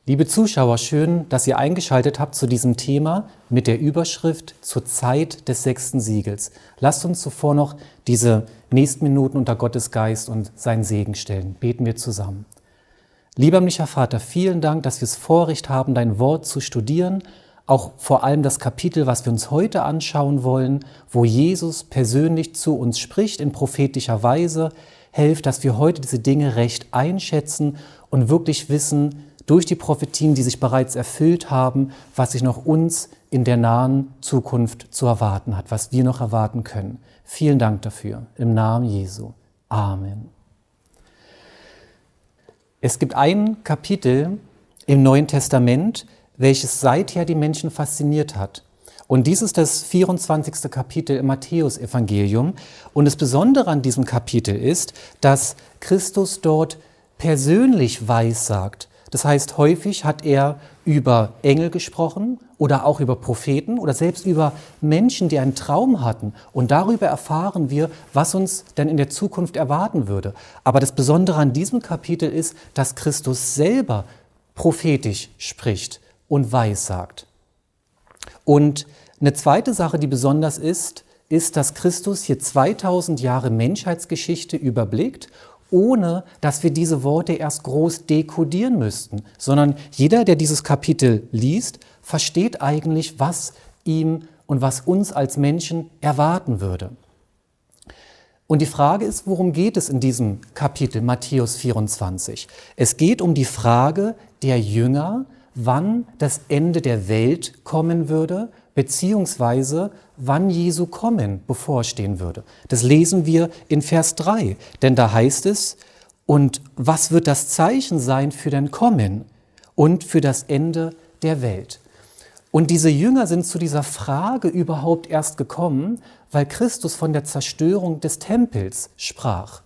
Liebe Zuschauer, schön, dass ihr eingeschaltet habt zu diesem Thema mit der Überschrift zur Zeit des 6. Siegels. Lasst uns zuvor noch diese nächsten Minuten unter Gottes Geist und seinen Segen stellen. Beten wir zusammen. Lieber himmlischer Vater, vielen Dank, dass wir das Vorrecht haben, dein Wort zu studieren, auch vor allem das Kapitel, was wir uns heute anschauen wollen, wo Jesus persönlich zu uns spricht in prophetischer Weise. Helft, dass wir heute diese Dinge recht einschätzen und wirklich wissen, durch die Prophetien, die sich bereits erfüllt haben, was sich noch uns in der nahen Zukunft zu erwarten hat, was wir noch erwarten können. Vielen Dank dafür. Im Namen Jesu. Amen. Es gibt ein Kapitel im Neuen Testament, welches seither die Menschen fasziniert hat. Und dies ist das 24. Kapitel im Matthäusevangelium. Und das Besondere an diesem Kapitel ist, dass Christus dort persönlich weissagt. Das heißt, häufig hat er über Engel gesprochen oder auch über Propheten oder selbst über Menschen, die einen Traum hatten. Und darüber erfahren wir, was uns denn in der Zukunft erwarten würde. Aber das Besondere an diesem Kapitel ist, dass Christus selber prophetisch spricht und weissagt. Und eine zweite Sache, die besonders ist, dass Christus hier 2000 Jahre Menschheitsgeschichte überblickt, ohne dass wir diese Worte erst groß dekodieren müssten, sondern jeder, der dieses Kapitel liest, versteht eigentlich, was ihm und was uns als Menschen erwarten würde. Und die Frage ist, worum geht es in diesem Kapitel Matthäus 24? Es geht um die Frage der Jünger, wann das Ende der Welt kommen würde, beziehungsweise wann Jesu Kommen bevorstehen würde. Das lesen wir in Vers 3, denn da heißt es, und was wird das Zeichen sein für dein Kommen und für das Ende der Welt? Und diese Jünger sind zu dieser Frage überhaupt erst gekommen, weil Christus von der Zerstörung des Tempels sprach.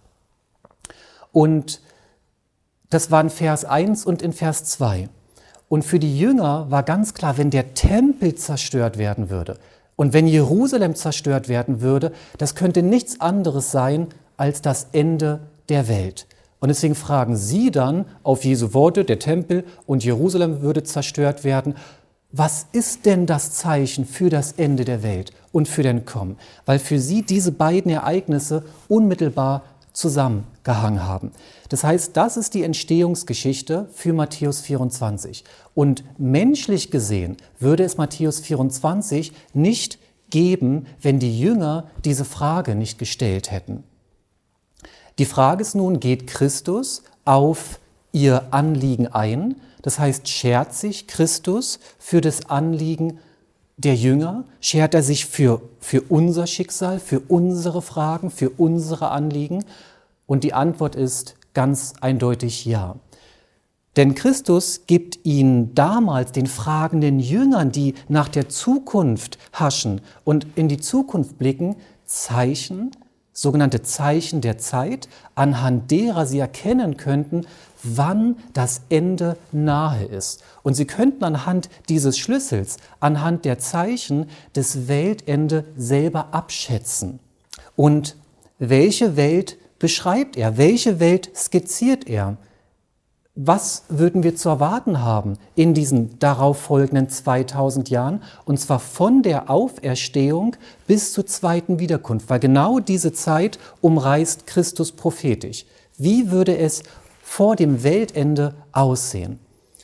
Und das war in Vers 1 und in Vers 2. Und für die Jünger war ganz klar, wenn der Tempel zerstört werden würde und wenn Jerusalem zerstört werden würde, das könnte nichts anderes sein als das Ende der Welt. Und deswegen fragen sie dann auf Jesu Worte, der Tempel und Jerusalem würde zerstört werden, was ist denn das Zeichen für das Ende der Welt und für den Kommen? Weil für sie diese beiden Ereignisse unmittelbar zusammengehangen haben. Das heißt, das ist die Entstehungsgeschichte für Matthäus 24. Und menschlich gesehen würde es Matthäus 24 nicht geben, wenn die Jünger diese Frage nicht gestellt hätten. Die Frage ist nun, geht Christus auf ihr Anliegen ein? Das heißt, schert sich Christus für das Anliegen der Jünger? Schert er sich für unser Schicksal, für unsere Fragen, für unsere Anliegen? Und die Antwort ist ganz eindeutig ja. Denn Christus gibt ihnen damals, den fragenden Jüngern, die nach der Zukunft haschen und in die Zukunft blicken, Zeichen, sogenannte Zeichen der Zeit, anhand derer sie erkennen könnten, wann das Ende nahe ist. Und sie könnten anhand dieses Schlüssels, anhand der Zeichen das Weltende selber abschätzen. Und welche Welt beschreibt er? Welche Welt skizziert er? Was würden wir zu erwarten haben in diesen darauf folgenden 2000 Jahren? Und zwar von der Auferstehung bis zur zweiten Wiederkunft, weil genau diese Zeit umreißt Christus prophetisch. Wie würde es vor dem Weltende aussehen?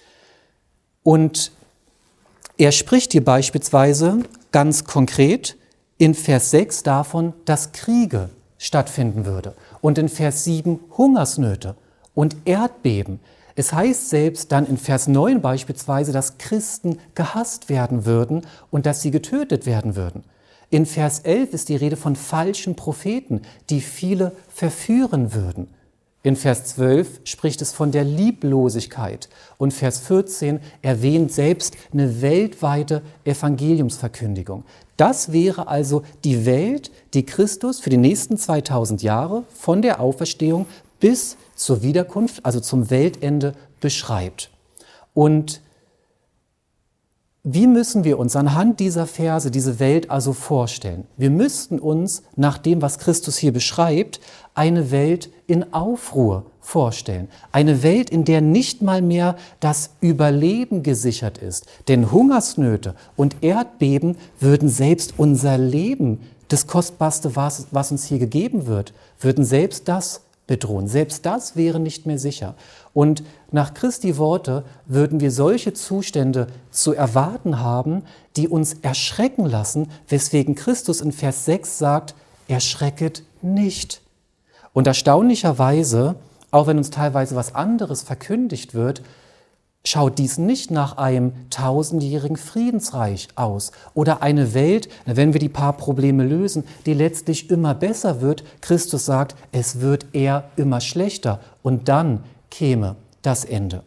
Und er spricht hier beispielsweise ganz konkret in Vers 6 davon, dass Kriege stattfinden würde und in Vers 7 Hungersnöte und Erdbeben. Es heißt selbst dann in Vers 9 beispielsweise, dass Christen gehasst werden würden und dass sie getötet werden würden. In Vers 11 ist die Rede von falschen Propheten, die viele verführen würden. In Vers 12 spricht es von der Lieblosigkeit und Vers 14 erwähnt selbst eine weltweite Evangeliumsverkündigung. Das wäre also die Welt, die Christus für die nächsten 2000 Jahre von der Auferstehung bis zur Wiederkunft, also zum Weltende, beschreibt. Und Wie müssen wir uns anhand dieser Verse diese Welt also vorstellen? Wir müssten uns, nach dem, was Christus hier beschreibt, eine Welt in Aufruhr vorstellen. Eine Welt, in der nicht mal mehr das Überleben gesichert ist. Denn Hungersnöte und Erdbeben würden selbst unser Leben, das Kostbarste, was uns hier gegeben wird, würden selbst das bedrohen. Selbst das wäre nicht mehr sicher. Und nach Christi Worte würden wir solche Zustände zu erwarten haben, die uns erschrecken lassen, weswegen Christus in Vers 6 sagt, erschrecket nicht. Und erstaunlicherweise, auch wenn uns teilweise was anderes verkündigt wird, schaut dies nicht nach einem 1000-jährigen Friedensreich aus oder eine Welt, wenn wir die paar Probleme lösen, die letztlich immer besser wird. Christus sagt, es wird eher immer schlechter und dann käme das Ende.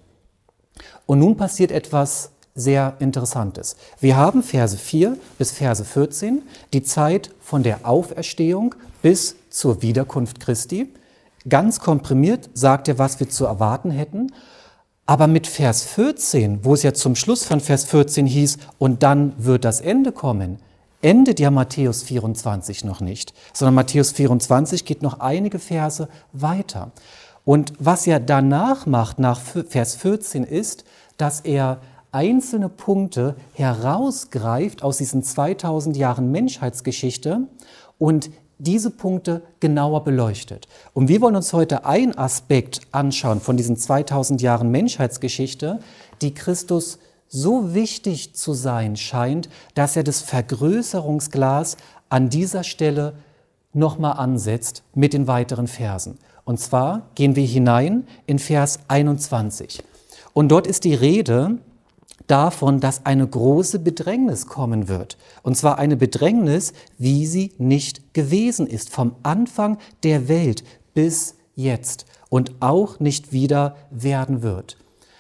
Und nun passiert etwas sehr Interessantes. Wir haben Verse 4 bis Verse 14, die Zeit von der Auferstehung bis zur Wiederkunft Christi. Ganz komprimiert sagt er, was wir zu erwarten hätten. Aber mit Vers 14, wo es ja zum Schluss von Vers 14 hieß, und dann wird das Ende kommen, endet ja Matthäus 24 noch nicht, sondern Matthäus 24 geht noch einige Verse weiter. Und was er danach macht, nach Vers 14, ist, dass er einzelne Punkte herausgreift aus diesen 2000 Jahren Menschheitsgeschichte und diese Punkte genauer beleuchtet. Und wir wollen uns heute einen Aspekt anschauen von diesen 2000 Jahren Menschheitsgeschichte, die Christus so wichtig zu sein scheint, dass er das Vergrößerungsglas an dieser Stelle nochmal ansetzt mit den weiteren Versen. Und zwar gehen wir hinein in Vers 21. Und dort ist die Rede davon, dass eine große Bedrängnis kommen wird. Und zwar eine Bedrängnis, wie sie nicht gewesen ist, vom Anfang der Welt bis jetzt und auch nicht wieder werden wird.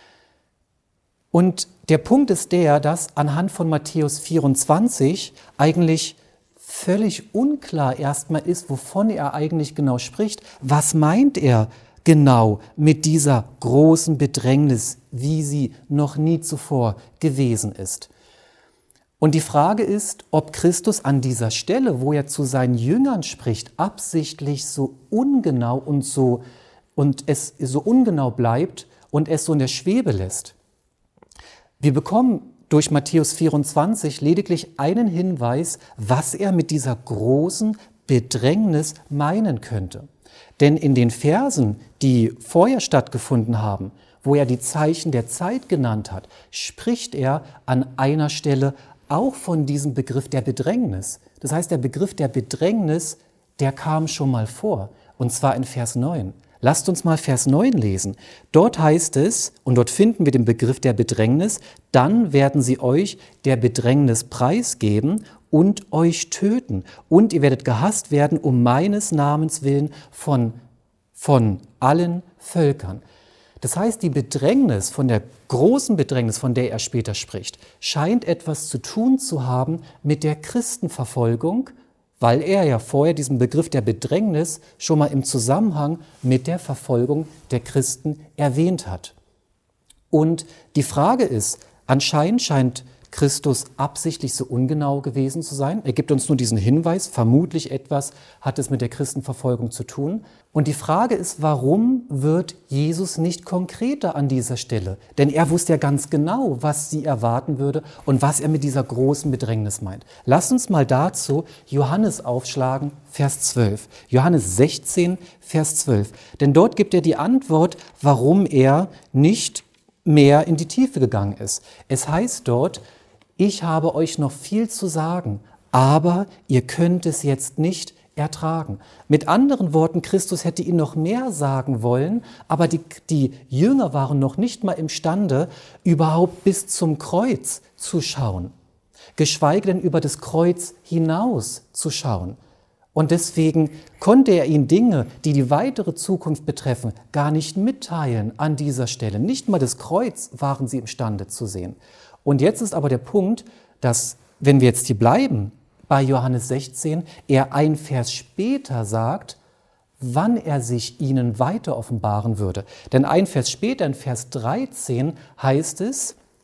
Und der Punkt ist der, dass anhand von Matthäus 24 eigentlich völlig unklar erstmal ist, wovon er eigentlich genau spricht. Was meint er genau mit dieser großen Bedrängnis, wie sie noch nie zuvor gewesen ist? Und die Frage ist, ob Christus an dieser Stelle, wo er zu seinen Jüngern spricht, absichtlich so ungenau und es so ungenau bleibt und es so in der Schwebe lässt. Wir bekommen durch Matthäus 24 lediglich einen Hinweis, was er mit dieser großen Bedrängnis meinen könnte. Denn in den Versen, die vorher stattgefunden haben, wo er die Zeichen der Zeit genannt hat, spricht er an einer Stelle auch von diesem Begriff der Bedrängnis. Das heißt, der Begriff der Bedrängnis, der kam schon mal vor, und zwar in Vers 9. Lasst uns mal Vers 9 lesen. Dort heißt es, und dort finden wir den Begriff der Bedrängnis, dann werden sie euch der Bedrängnis preisgeben und euch töten. Und ihr werdet gehasst werden um meines Namens willen von allen Völkern. Das heißt, die Bedrängnis, von der großen Bedrängnis, von der er später spricht, scheint etwas zu tun zu haben mit der Christenverfolgung, weil er ja vorher diesen Begriff der Bedrängnis schon mal im Zusammenhang mit der Verfolgung der Christen erwähnt hat. Und die Frage ist, anscheinend scheint Christus absichtlich so ungenau gewesen zu sein. Er gibt uns nur diesen Hinweis, vermutlich etwas hat es mit der Christenverfolgung zu tun. Und die Frage ist, warum wird Jesus nicht konkreter an dieser Stelle? Denn er wusste ja ganz genau, was sie erwarten würde und was er mit dieser großen Bedrängnis meint. Lasst uns mal dazu Johannes aufschlagen, Vers 12. Johannes 16, Vers 12. Denn dort gibt er die Antwort, warum er nicht mehr in die Tiefe gegangen ist. Es heißt dort, ich habe euch noch viel zu sagen, aber ihr könnt es jetzt nicht ertragen. Mit anderen Worten, Christus hätte ihnen noch mehr sagen wollen, aber die Jünger waren noch nicht mal imstande, überhaupt bis zum Kreuz zu schauen, geschweige denn über das Kreuz hinaus zu schauen. Und deswegen konnte er ihnen Dinge, die die weitere Zukunft betreffen, gar nicht mitteilen an dieser Stelle. Nicht mal das Kreuz waren sie imstande zu sehen. Und jetzt ist aber der Punkt, dass, wenn wir jetzt hier bleiben, bei Johannes 16, er ein Vers später sagt, wann er sich ihnen weiter offenbaren würde. Denn ein Vers später, in Vers 13, heißt es,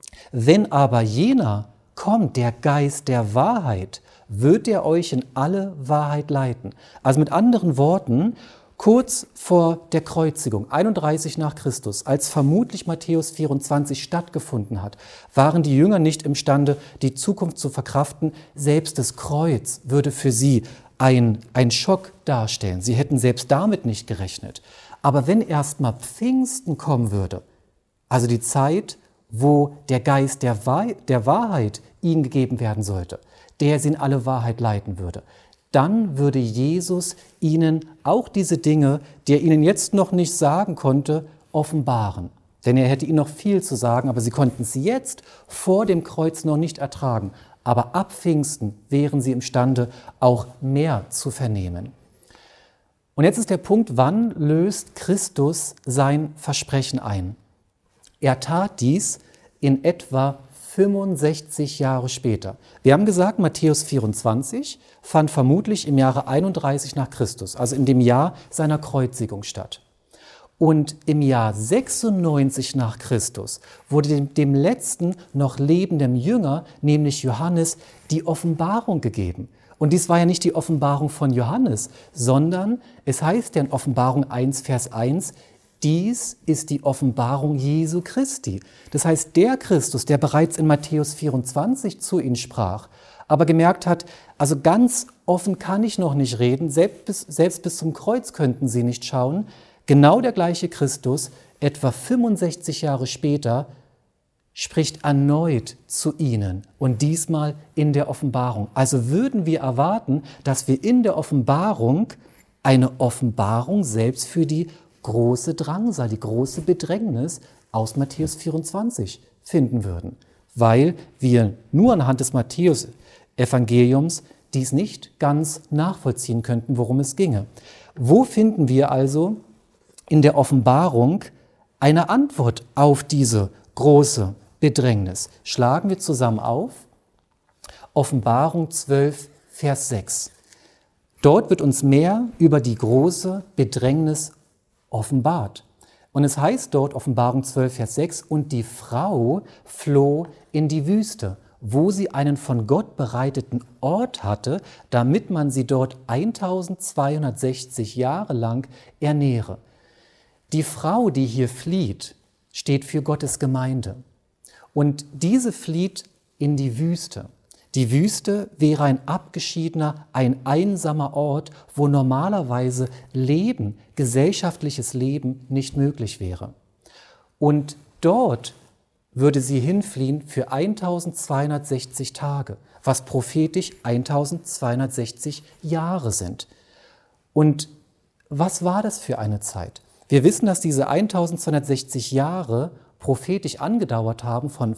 Wenn aber jener kommt, der Geist der Wahrheit, wird er euch in alle Wahrheit leiten. Also mit anderen Worten, kurz vor der Kreuzigung, 31 nach Christus, als vermutlich Matthäus 24 stattgefunden hat, waren die Jünger nicht imstande, die Zukunft zu verkraften. Selbst das Kreuz würde für sie ein Schock darstellen. Sie hätten selbst damit nicht gerechnet. Aber wenn erst mal Pfingsten kommen würde, also die Zeit, wo der Geist der Wahrheit ihnen gegeben werden sollte, der sie in alle Wahrheit leiten würde, dann würde Jesus ihnen auch diese Dinge, die er ihnen jetzt noch nicht sagen konnte, offenbaren. Denn er hätte ihnen noch viel zu sagen, aber sie konnten es jetzt vor dem Kreuz noch nicht ertragen. Aber ab Pfingsten wären sie imstande, auch mehr zu vernehmen. Und jetzt ist der Punkt, wann löst Christus sein Versprechen ein? Er tat dies in etwa 65 Jahre später. Wir haben gesagt, Matthäus 24 fand vermutlich im Jahre 31 nach Christus, also in dem Jahr seiner Kreuzigung statt. Und im Jahr 96 nach Christus wurde dem letzten noch lebenden Jünger, nämlich Johannes, die Offenbarung gegeben. Und dies war ja nicht die Offenbarung von Johannes, sondern es heißt ja in Offenbarung 1, Vers 1, dies ist die Offenbarung Jesu Christi. Das heißt, der Christus, der bereits in Matthäus 24 zu ihnen sprach, aber gemerkt hat, also ganz offen kann ich noch nicht reden, selbst bis zum Kreuz könnten sie nicht schauen. Genau der gleiche Christus, etwa 65 Jahre später, spricht erneut zu ihnen und diesmal in der Offenbarung. Also würden wir erwarten, dass wir in der Offenbarung eine Offenbarung selbst für die große Drangsal, die große Bedrängnis aus Matthäus 24 finden würden, weil wir nur anhand des Matthäus-Evangeliums dies nicht ganz nachvollziehen könnten, worum es ginge. Wo finden wir also in der Offenbarung eine Antwort auf diese große Bedrängnis? Schlagen wir zusammen auf Offenbarung 12, Vers 6. Dort wird uns mehr über die große Bedrängnis offenbart. Und es heißt dort, Offenbarung 12, Vers 6, und die Frau floh in die Wüste, wo sie einen von Gott bereiteten Ort hatte, damit man sie dort 1260 Jahre lang ernähre. Die Frau, die hier flieht, steht für Gottes Gemeinde. Und diese flieht in die Wüste. Die Wüste wäre ein abgeschiedener, ein einsamer Ort, wo normalerweise Leben, gesellschaftliches Leben nicht möglich wäre. Und dort würde sie hinfliehen für 1260 Tage, was prophetisch 1260 Jahre sind. Und was war das für eine Zeit? Wir wissen, dass diese 1260 Jahre prophetisch angedauert haben von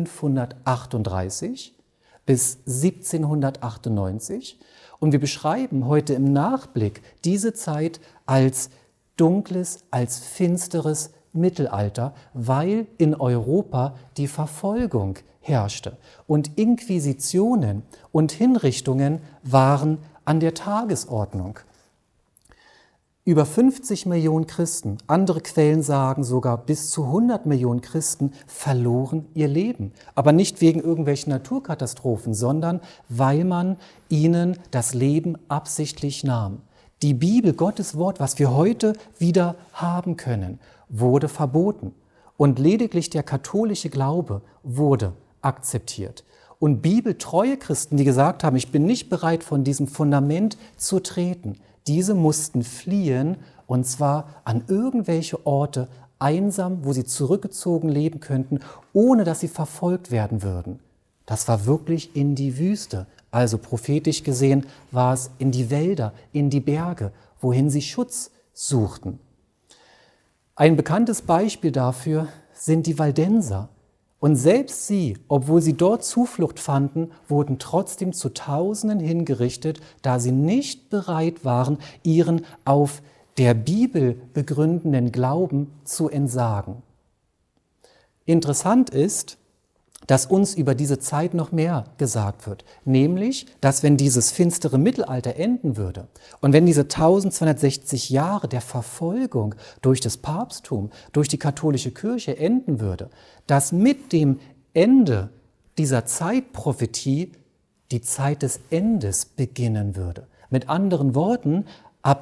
538 bis 1798. Und wir beschreiben heute im Nachblick diese Zeit als dunkles, als finsteres Mittelalter, weil in Europa die Verfolgung herrschte. Und Inquisitionen und Hinrichtungen waren an der Tagesordnung. Über 50 Millionen Christen, andere Quellen sagen sogar bis zu 100 Millionen Christen, verloren ihr Leben. Aber nicht wegen irgendwelchen Naturkatastrophen, sondern weil man ihnen das Leben absichtlich nahm. Die Bibel, Gottes Wort, was wir heute wieder haben können, wurde verboten. Und lediglich der katholische Glaube wurde akzeptiert. Und bibeltreue Christen, die gesagt haben, ich bin nicht bereit, von diesem Fundament zu treten, diese mussten fliehen, und zwar an irgendwelche Orte, einsam, wo sie zurückgezogen leben könnten, ohne dass sie verfolgt werden würden. Das war wirklich in die Wüste. Also prophetisch gesehen war es in die Wälder, in die Berge, wohin sie Schutz suchten. Ein bekanntes Beispiel dafür sind die Waldenser. Und selbst sie, obwohl sie dort Zuflucht fanden, wurden trotzdem zu Tausenden hingerichtet, da sie nicht bereit waren, ihren auf der Bibel begründenden Glauben zu entsagen. Interessant ist, dass uns über diese Zeit noch mehr gesagt wird, nämlich, dass wenn dieses finstere Mittelalter enden würde und wenn diese 1260 Jahre der Verfolgung durch das Papsttum, durch die katholische Kirche enden würde, dass mit dem Ende dieser Zeitprophetie die Zeit des Endes beginnen würde. Mit anderen Worten, ab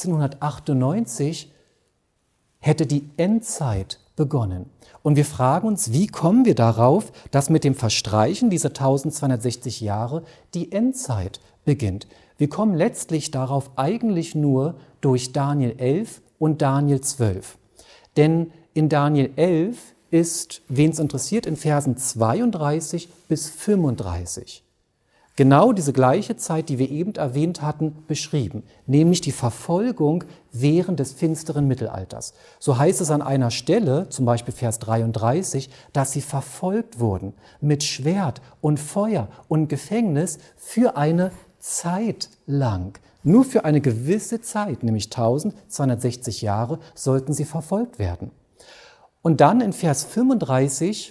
1798 hätte die Endzeit begonnen. Und wir fragen uns, wie kommen wir darauf, dass mit dem Verstreichen dieser 1260 Jahre die Endzeit beginnt? Wir kommen letztlich darauf eigentlich nur durch Daniel 11 und Daniel 12. Denn in Daniel 11 ist, wen es interessiert, in Versen 32 bis 35 genau diese gleiche Zeit, die wir eben erwähnt hatten, beschrieben, nämlich die Verfolgung während des finsteren Mittelalters. So heißt es an einer Stelle, zum Beispiel Vers 33, dass sie verfolgt wurden mit Schwert und Feuer und Gefängnis für eine Zeit lang. Nur für eine gewisse Zeit, nämlich 1260 Jahre, sollten sie verfolgt werden. Und dann in Vers 35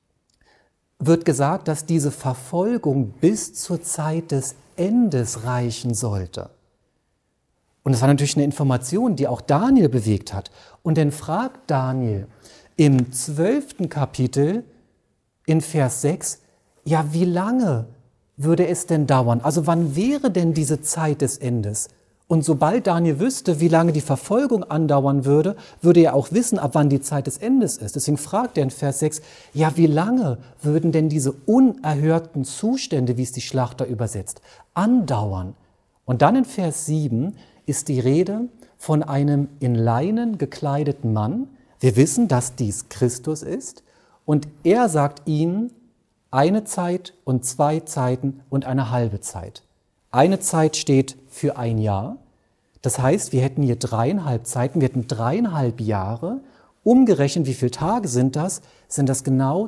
wird gesagt, dass diese Verfolgung bis zur Zeit des Endes reichen sollte. Und das war natürlich eine Information, die auch Daniel bewegt hat. Und dann fragt Daniel im 12. Kapitel in Vers 6, ja, wie lange würde es denn dauern? Also wann wäre denn diese Zeit des Endes? Und sobald Daniel wüsste, wie lange die Verfolgung andauern würde, würde er auch wissen, ab wann die Zeit des Endes ist. Deswegen fragt er in Vers 6, ja, wie lange würden denn diese unerhörten Zustände, wie es die Schlachter übersetzt, andauern? Und dann in Vers 7 ist die Rede von einem in Leinen gekleideten Mann. Wir wissen, dass dies Christus ist. Und er sagt ihnen eine Zeit und 2 Zeiten und eine halbe Zeit. Eine Zeit steht für ein Jahr. Das heißt, wir hätten hier 3,5 Zeiten, wir hätten 3,5 Jahre. Umgerechnet, wie viele Tage sind das? Sind das genau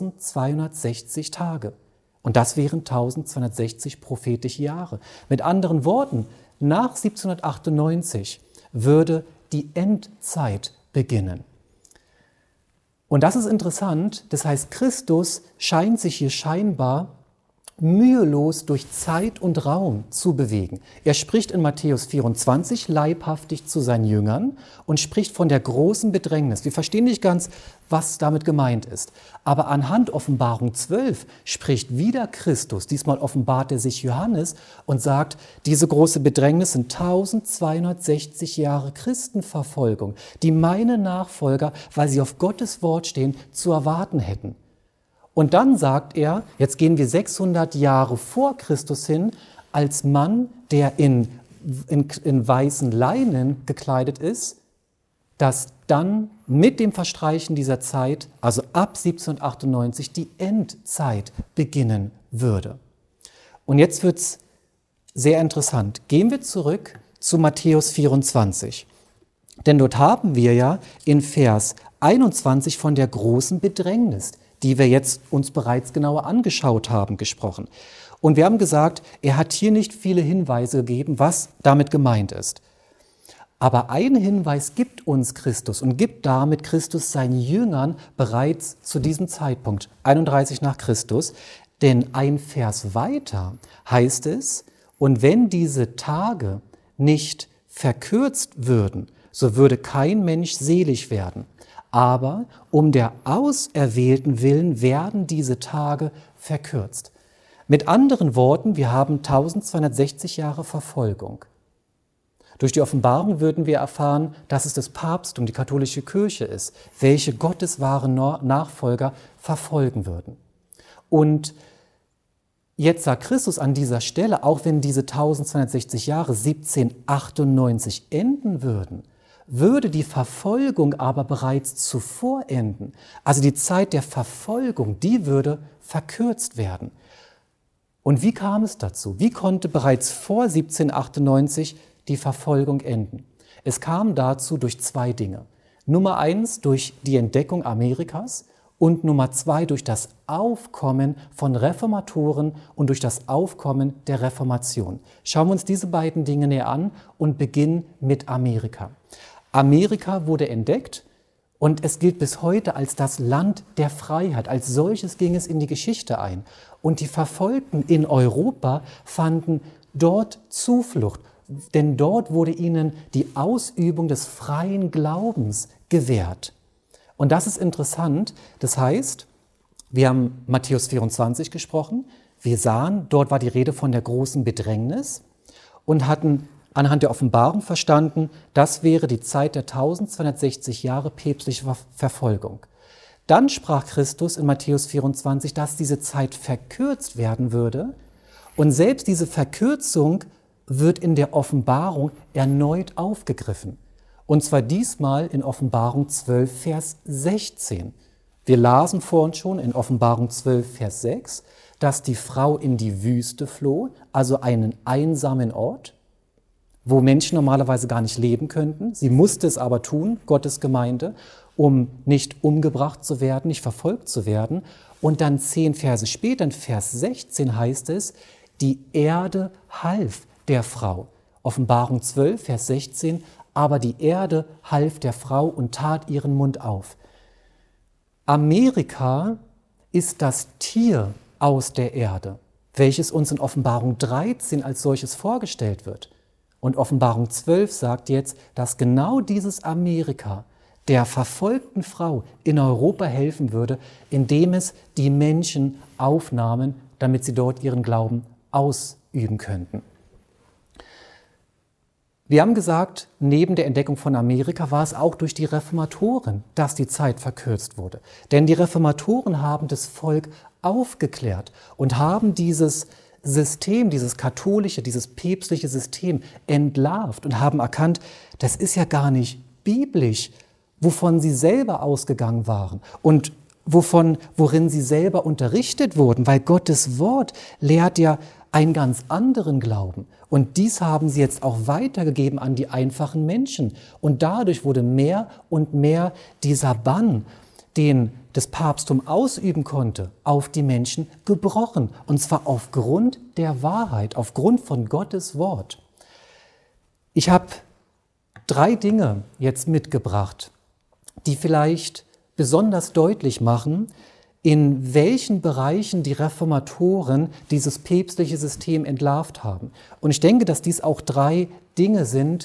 1260 Tage. Und das wären 1260 prophetische Jahre. Mit anderen Worten, nach 1798 würde die Endzeit beginnen. Und das ist interessant, das heißt, Christus scheint sich hier scheinbar mühelos durch Zeit und Raum zu bewegen. Er spricht in Matthäus 24 leibhaftig zu seinen Jüngern und spricht von der großen Bedrängnis. Wir verstehen nicht ganz, was damit gemeint ist. Aber anhand Offenbarung 12 spricht wieder Christus. Diesmal offenbart er sich Johannes und sagt, diese große Bedrängnis sind 1260 Jahre Christenverfolgung, die meine Nachfolger, weil sie auf Gottes Wort stehen, zu erwarten hätten. Und dann sagt er, jetzt gehen wir 600 Jahre vor Christus hin, als Mann, der in weißen Leinen gekleidet ist, dass dann mit dem Verstreichen dieser Zeit, also ab 1798, die Endzeit beginnen würde. Und jetzt wird es sehr interessant. Gehen wir zurück zu Matthäus 24. Denn dort haben wir ja in Vers 21 von der großen Bedrängnis, die wir jetzt uns bereits genauer angeschaut haben, gesprochen. Und wir haben gesagt, er hat hier nicht viele Hinweise gegeben, was damit gemeint ist. Aber einen Hinweis gibt uns Christus und gibt damit Christus seinen Jüngern bereits zu diesem Zeitpunkt, 31 nach Christus. Denn ein Vers weiter heißt es, und wenn diese Tage nicht verkürzt würden, so würde kein Mensch selig werden. Aber um der Auserwählten willen werden diese Tage verkürzt. Mit anderen Worten, wir haben 1260 Jahre Verfolgung. Durch die Offenbarung würden wir erfahren, dass es das Papsttum, die katholische Kirche ist, welche Gottes wahren Nachfolger verfolgen würden. Und jetzt sagt Christus an dieser Stelle, auch wenn diese 1260 Jahre 1798 enden würden, würde die Verfolgung aber bereits zuvor enden. Also die Zeit der Verfolgung, die würde verkürzt werden. Und wie kam es dazu? Wie konnte bereits vor 1798 die Verfolgung enden? Es kam dazu durch 2 Dinge. Nummer 1 durch die Entdeckung Amerikas und Nummer 2 durch das Aufkommen von Reformatoren und durch das Aufkommen der Reformation. Schauen wir uns diese beiden Dinge näher an und beginnen mit Amerika. Amerika wurde entdeckt und es gilt bis heute als das Land der Freiheit. Als solches ging es in die Geschichte ein. Und die Verfolgten in Europa fanden dort Zuflucht, denn dort wurde ihnen die Ausübung des freien Glaubens gewährt. Und das ist interessant. Das heißt, Wir haben Matthäus 24 gesprochen. Wir sahen, dort war die Rede von der großen Bedrängnis und hatten anhand der Offenbarung verstanden, das wäre die Zeit der 1260 Jahre päpstlicher Verfolgung. Dann sprach Christus in Matthäus 24, dass diese Zeit verkürzt werden würde. Und selbst diese Verkürzung wird in der Offenbarung erneut aufgegriffen. Und zwar diesmal in Offenbarung 12, Vers 16. Wir lasen vorhin schon in Offenbarung 12, Vers 6, dass die Frau in die Wüste floh, also einen einsamen Ort, wo Menschen normalerweise gar nicht leben könnten. Sie musste es aber tun, Gottes Gemeinde, um nicht umgebracht zu werden, nicht verfolgt zu werden. Und dann 10 Verse später, in Vers 16 heißt es, die Erde half der Frau. Offenbarung 12, Vers 16, aber die Erde half der Frau und tat ihren Mund auf. Amerika ist das Tier aus der Erde, welches uns in Offenbarung 13 als solches vorgestellt wird. Und Offenbarung 12 sagt jetzt, dass genau dieses Amerika der verfolgten Frau in Europa helfen würde, indem es die Menschen aufnahmen, damit sie dort ihren Glauben ausüben könnten. Wir haben gesagt, neben der Entdeckung von Amerika war es auch durch die Reformatoren, dass die Zeit verkürzt wurde. Denn die Reformatoren haben das Volk aufgeklärt und haben dieses System, dieses katholische, dieses päpstliche System entlarvt und haben erkannt, das ist ja gar nicht biblisch, wovon sie selber ausgegangen waren und worin sie selber unterrichtet wurden, weil Gottes Wort lehrt ja einen ganz anderen Glauben. Und dies haben sie jetzt auch weitergegeben an die einfachen Menschen. Und dadurch wurde mehr und mehr dieser Bann, den das Papsttum ausüben konnte, auf die Menschen gebrochen. Und zwar aufgrund der Wahrheit, aufgrund von Gottes Wort. Ich habe 3 Dinge jetzt mitgebracht, die vielleicht besonders deutlich machen, in welchen Bereichen die Reformatoren dieses päpstliche System entlarvt haben. Und ich denke, dass dies auch 3 Dinge sind,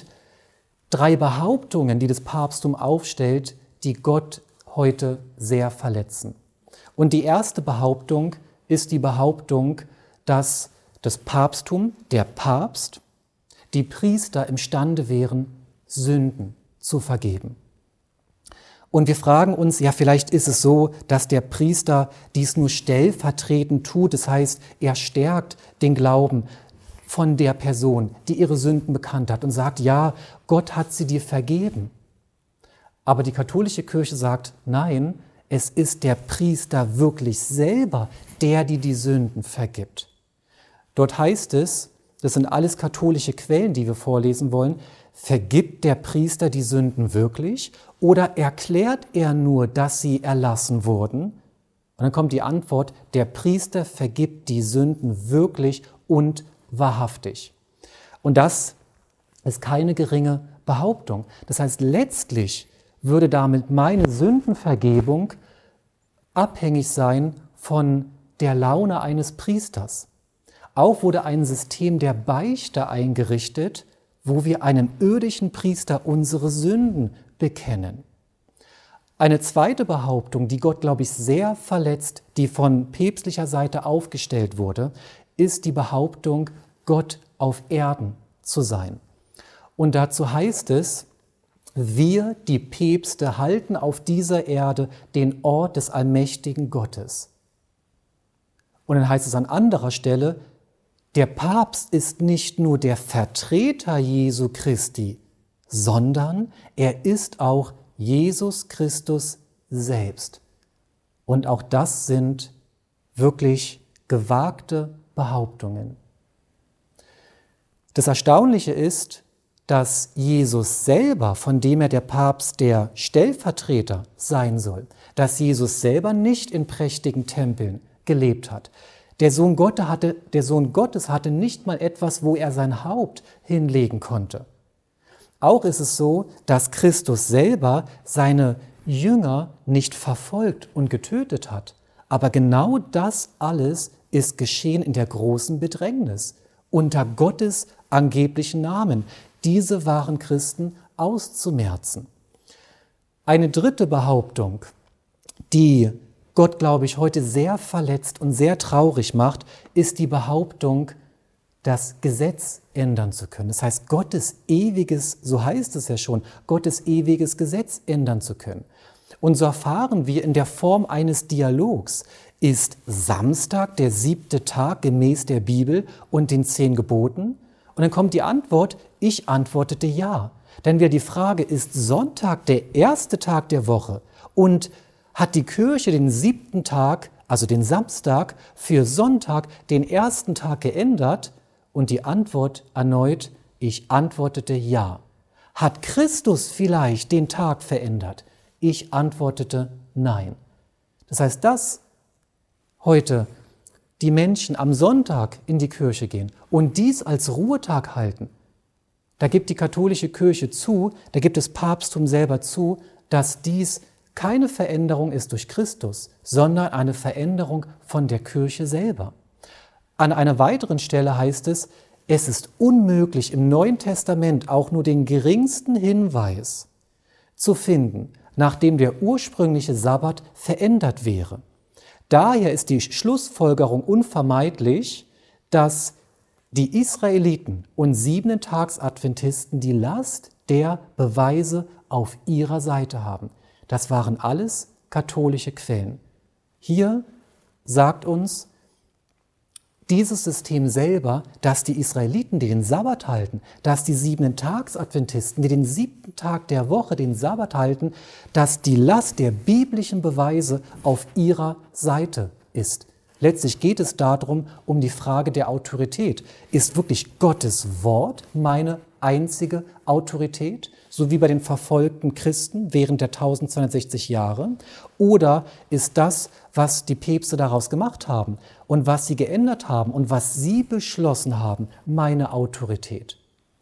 3 Behauptungen, die das Papsttum aufstellt, die Gott heute sehr verletzen. Und die erste Behauptung ist die Behauptung, dass das Papsttum, der Papst, die Priester imstande wären, Sünden zu vergeben. Und wir fragen uns, ja, vielleicht ist es so, dass der Priester dies nur stellvertretend tut. Das heißt, er stärkt den Glauben von der Person, die ihre Sünden bekannt hat und sagt, ja, Gott hat sie dir vergeben. Aber die katholische Kirche sagt, nein, es ist der Priester wirklich selber, der dir die Sünden vergibt. Dort heißt es, das sind alles katholische Quellen, die wir vorlesen wollen, vergibt der Priester die Sünden wirklich oder erklärt er nur, dass sie erlassen wurden? Und dann kommt die Antwort, der Priester vergibt die Sünden wirklich und wahrhaftig. Und das ist keine geringe Behauptung. Das heißt, letztlich würde damit meine Sündenvergebung abhängig sein von der Laune eines Priesters. Auch wurde ein System der Beichte eingerichtet, wo wir einem irdischen Priester unsere Sünden bekennen. Eine zweite Behauptung, die Gott, glaube ich, sehr verletzt, die von päpstlicher Seite aufgestellt wurde, ist die Behauptung, Gott auf Erden zu sein. Und dazu heißt es, wir, die Päpste, halten auf dieser Erde den Ort des allmächtigen Gottes. Und dann heißt es an anderer Stelle, der Papst ist nicht nur der Vertreter Jesu Christi, sondern er ist auch Jesus Christus selbst. Und auch das sind wirklich gewagte Behauptungen. Das Erstaunliche ist, dass Jesus selber, von dem der Papst der Stellvertreter sein soll, dass Jesus selber nicht in prächtigen Tempeln gelebt hat. Der Sohn Gottes hatte nicht mal etwas, wo er sein Haupt hinlegen konnte. Auch ist es so, dass Christus selber seine Jünger nicht verfolgt und getötet hat. Aber genau das alles ist geschehen in der großen Bedrängnis, unter Gottes angeblichen Namen, diese wahren Christen auszumerzen. Eine dritte Behauptung, die Gott, glaube ich, heute sehr verletzt und sehr traurig macht, ist die Behauptung, das Gesetz ändern zu können. Das heißt, Gottes ewiges, so heißt es ja schon, Gottes ewiges Gesetz ändern zu können. Und so erfahren wir in der Form eines Dialogs, ist Samstag der 7. Tag gemäß der Bibel und den 10 Geboten? Und dann kommt die Antwort, ich antwortete ja. Denn wir die Frage, ist Sonntag der 1. Tag der Woche und hat die Kirche den 7. Tag, also den Samstag, für Sonntag den 1. Tag geändert? Und die Antwort erneut, ich antwortete ja. Hat Christus vielleicht den Tag verändert? Ich antwortete nein. Das heißt, dass heute die Menschen am Sonntag in die Kirche gehen und dies als Ruhetag halten, da gibt die katholische Kirche zu, da gibt das Papsttum selber zu, dass dies keine Veränderung ist durch Christus, sondern eine Veränderung von der Kirche selber. An einer weiteren Stelle heißt es, es ist unmöglich im Neuen Testament auch nur den geringsten Hinweis zu finden, nachdem der ursprüngliche Sabbat verändert wäre. Daher ist die Schlussfolgerung unvermeidlich, dass die Israeliten und 7-Tags-Adventisten die Last der Beweise auf ihrer Seite haben. Das waren alles katholische Quellen. Hier sagt uns dieses System selber, dass die Israeliten, die den Sabbat halten, dass die 7-Tags-Adventisten, die den 7. Tag der Woche, den Sabbat halten, dass die Last der biblischen Beweise auf ihrer Seite ist. Letztlich geht es darum, um die Frage der Autorität. Ist wirklich Gottes Wort meine einzige Autorität, so wie bei den verfolgten Christen während der 1260 Jahre? Oder ist das, was die Päpste daraus gemacht haben und was sie geändert haben und was sie beschlossen haben, meine Autorität?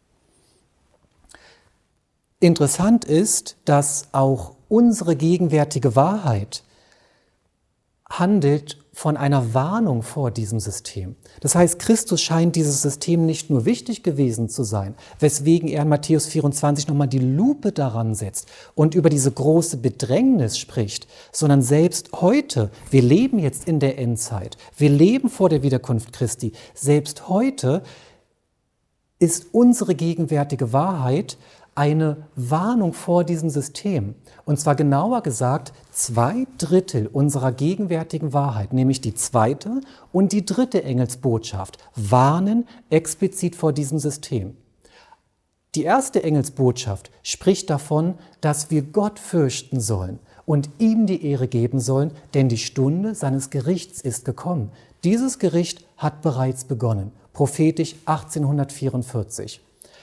Interessant ist, dass auch unsere gegenwärtige Wahrheit handelt von einer Warnung vor diesem System. Das heißt, Christus scheint dieses System nicht nur wichtig gewesen zu sein, weswegen er in Matthäus 24 nochmal die Lupe daran setzt und über diese große Bedrängnis spricht, sondern selbst heute, wir leben jetzt in der Endzeit, wir leben vor der Wiederkunft Christi, selbst heute ist unsere gegenwärtige Wahrheit eine Warnung vor diesem System. Und zwar genauer gesagt, 2/3 unserer gegenwärtigen Wahrheit, nämlich die 2. und die 3. Engelsbotschaft, warnen explizit vor diesem System. Die 1. Engelsbotschaft spricht davon, dass wir Gott fürchten sollen und ihm die Ehre geben sollen, denn die Stunde seines Gerichts ist gekommen. Dieses Gericht hat bereits begonnen, prophetisch 1844.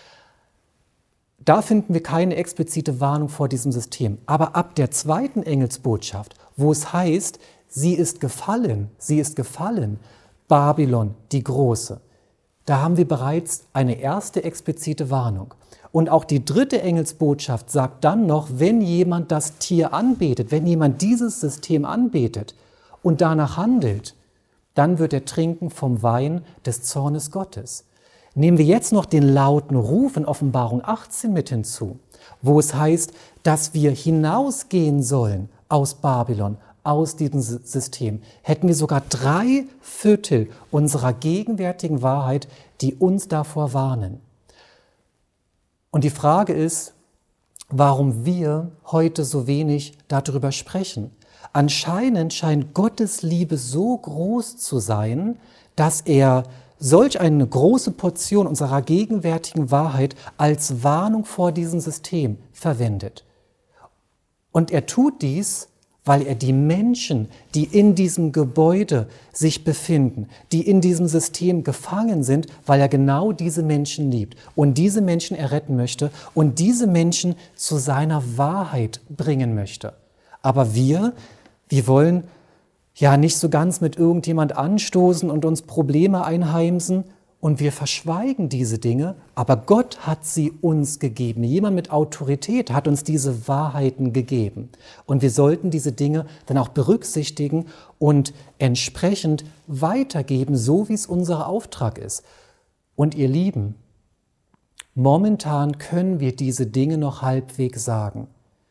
Da finden wir keine explizite Warnung vor diesem System. Aber ab der 2. Engelsbotschaft, wo es heißt, sie ist gefallen, Babylon, die Große, da haben wir bereits eine erste explizite Warnung. Und auch die 3. Engelsbotschaft sagt dann noch, wenn jemand das Tier anbetet, wenn jemand dieses System anbetet und danach handelt, dann wird er trinken vom Wein des Zornes Gottes. Nehmen wir jetzt noch den lauten Ruf in Offenbarung 18 mit hinzu, wo es heißt, dass wir hinausgehen sollen aus Babylon, aus diesem System, hätten wir sogar 3/4 unserer gegenwärtigen Wahrheit, die uns davor warnen. Und die Frage ist, warum wir heute so wenig darüber sprechen. Anscheinend scheint Gottes Liebe so groß zu sein, dass er solch eine große Portion unserer gegenwärtigen Wahrheit als Warnung vor diesem System verwendet. Und er tut dies, weil er die Menschen, die in diesem Gebäude sich befinden, die in diesem System gefangen sind, weil er genau diese Menschen liebt und diese Menschen erretten möchte und diese Menschen zu seiner Wahrheit bringen möchte. Aber wir wollen ja nicht so ganz mit irgendjemand anstoßen und uns Probleme einheimsen und wir verschweigen diese Dinge, aber Gott hat sie uns gegeben. Jemand mit Autorität hat uns diese Wahrheiten gegeben und wir sollten diese Dinge dann auch berücksichtigen und entsprechend weitergeben, so wie es unser Auftrag ist. Und ihr Lieben, momentan können wir diese Dinge noch halbwegs sagen.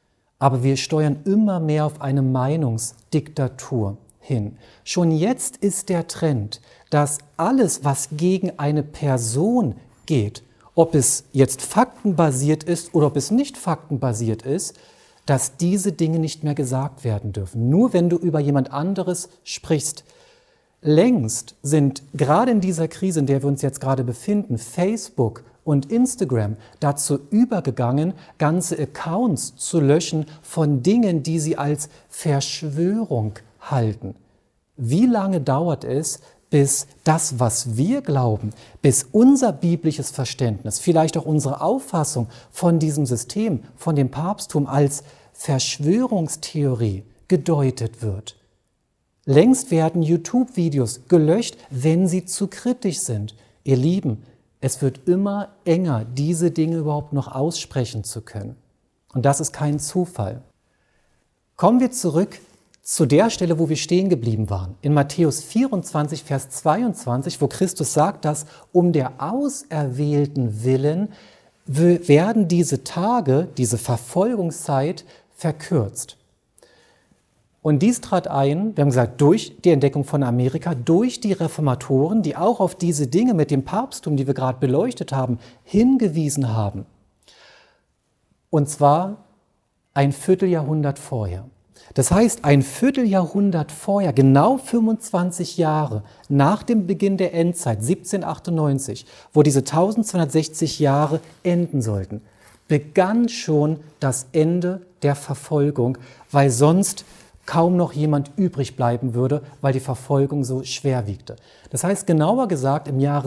aber wir steuern immer mehr auf eine Meinungsdiktatur hin. Schon jetzt ist der Trend, dass alles, was gegen eine Person geht, ob es jetzt faktenbasiert ist oder ob es nicht faktenbasiert ist, dass diese Dinge nicht mehr gesagt werden dürfen. Nur wenn du über jemand anderes sprichst. Längst sind gerade in dieser Krise, in der wir uns jetzt gerade befinden, Facebook und Instagram dazu übergegangen, ganze Accounts zu löschen von Dingen, die sie als Verschwörung halten. Wie lange dauert es, bis das, was wir glauben, bis unser biblisches Verständnis, vielleicht auch unsere Auffassung von diesem System, von dem Papsttum als Verschwörungstheorie gedeutet wird? Längst werden YouTube-Videos gelöscht, wenn sie zu kritisch sind. Ihr Lieben, es wird immer enger, diese Dinge überhaupt noch aussprechen zu können. Und das ist kein Zufall. Kommen wir zurück zu der Stelle, wo wir stehen geblieben waren. In Matthäus 24, Vers 22, wo Christus sagt, dass um der Auserwählten willen werden diese Tage, diese Verfolgungszeit verkürzt. Und dies trat ein, wir haben gesagt, durch die Entdeckung von Amerika, durch die Reformatoren, die auch auf diese Dinge mit dem Papsttum, die wir gerade beleuchtet haben, hingewiesen haben. Und zwar ein Vierteljahrhundert vorher. Das heißt, ein Vierteljahrhundert vorher, genau 25 Jahre nach dem Beginn der Endzeit, 1798, wo diese 1260 Jahre enden sollten, begann schon das Ende der Verfolgung, weil sonst kaum noch jemand übrig bleiben würde, weil die Verfolgung so schwer wiegte. Das heißt, genauer gesagt, im Jahre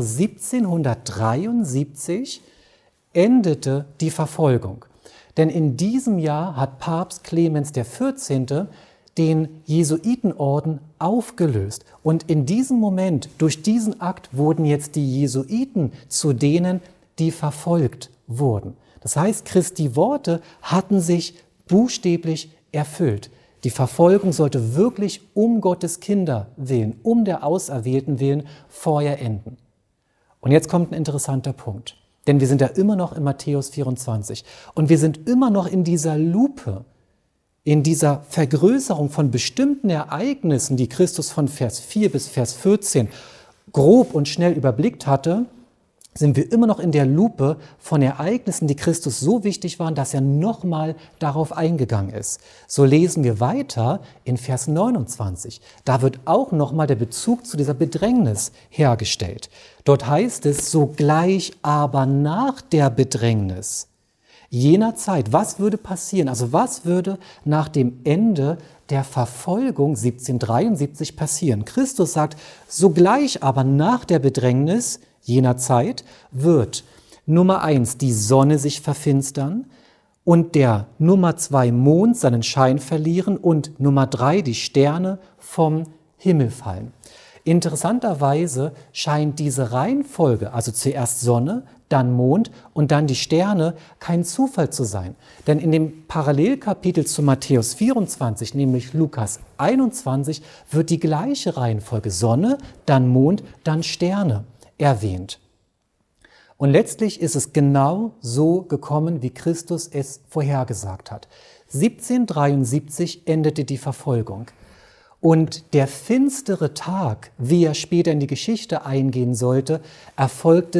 1773 endete die Verfolgung. Denn in diesem Jahr hat Papst Clemens XIV. Den Jesuitenorden aufgelöst. Und in diesem Moment, durch diesen Akt, wurden jetzt die Jesuiten zu denen, die verfolgt wurden. Das heißt, Christi Worte hatten sich buchstäblich erfüllt. Die Verfolgung sollte wirklich um Gottes Kinder willen, um der Auserwählten willen vorher enden. Und jetzt kommt ein interessanter Punkt. Denn wir sind ja immer noch in Matthäus 24 und wir sind immer noch in dieser Lupe, in dieser Vergrößerung von bestimmten Ereignissen, die Christus von Vers 4 bis Vers 14 grob und schnell überblickt hatte, sind wir immer noch in der Lupe von Ereignissen, die Christus so wichtig waren, dass er nochmal darauf eingegangen ist. So lesen wir weiter in Vers 29. Da wird auch nochmal der Bezug zu dieser Bedrängnis hergestellt. Dort heißt es, sogleich aber nach der Bedrängnis jener Zeit, was würde passieren? Also was würde nach dem Ende der Verfolgung 1773 passieren? Christus sagt, sogleich aber nach der Bedrängnis jener Zeit wird Nummer 1 die Sonne sich verfinstern und der Nummer 2 Mond seinen Schein verlieren und Nummer 3 die Sterne vom Himmel fallen. Interessanterweise scheint diese Reihenfolge, also zuerst Sonne, dann Mond und dann die Sterne, kein Zufall zu sein. Denn in dem Parallelkapitel zu Matthäus 24, nämlich Lukas 21, wird die gleiche Reihenfolge Sonne, dann Mond, dann Sterne erwähnt. Und letztlich ist es genau so gekommen, wie Christus es vorhergesagt hat. 1773 endete die Verfolgung. Und der finstere Tag, wie er später in die Geschichte eingehen sollte, erfolgte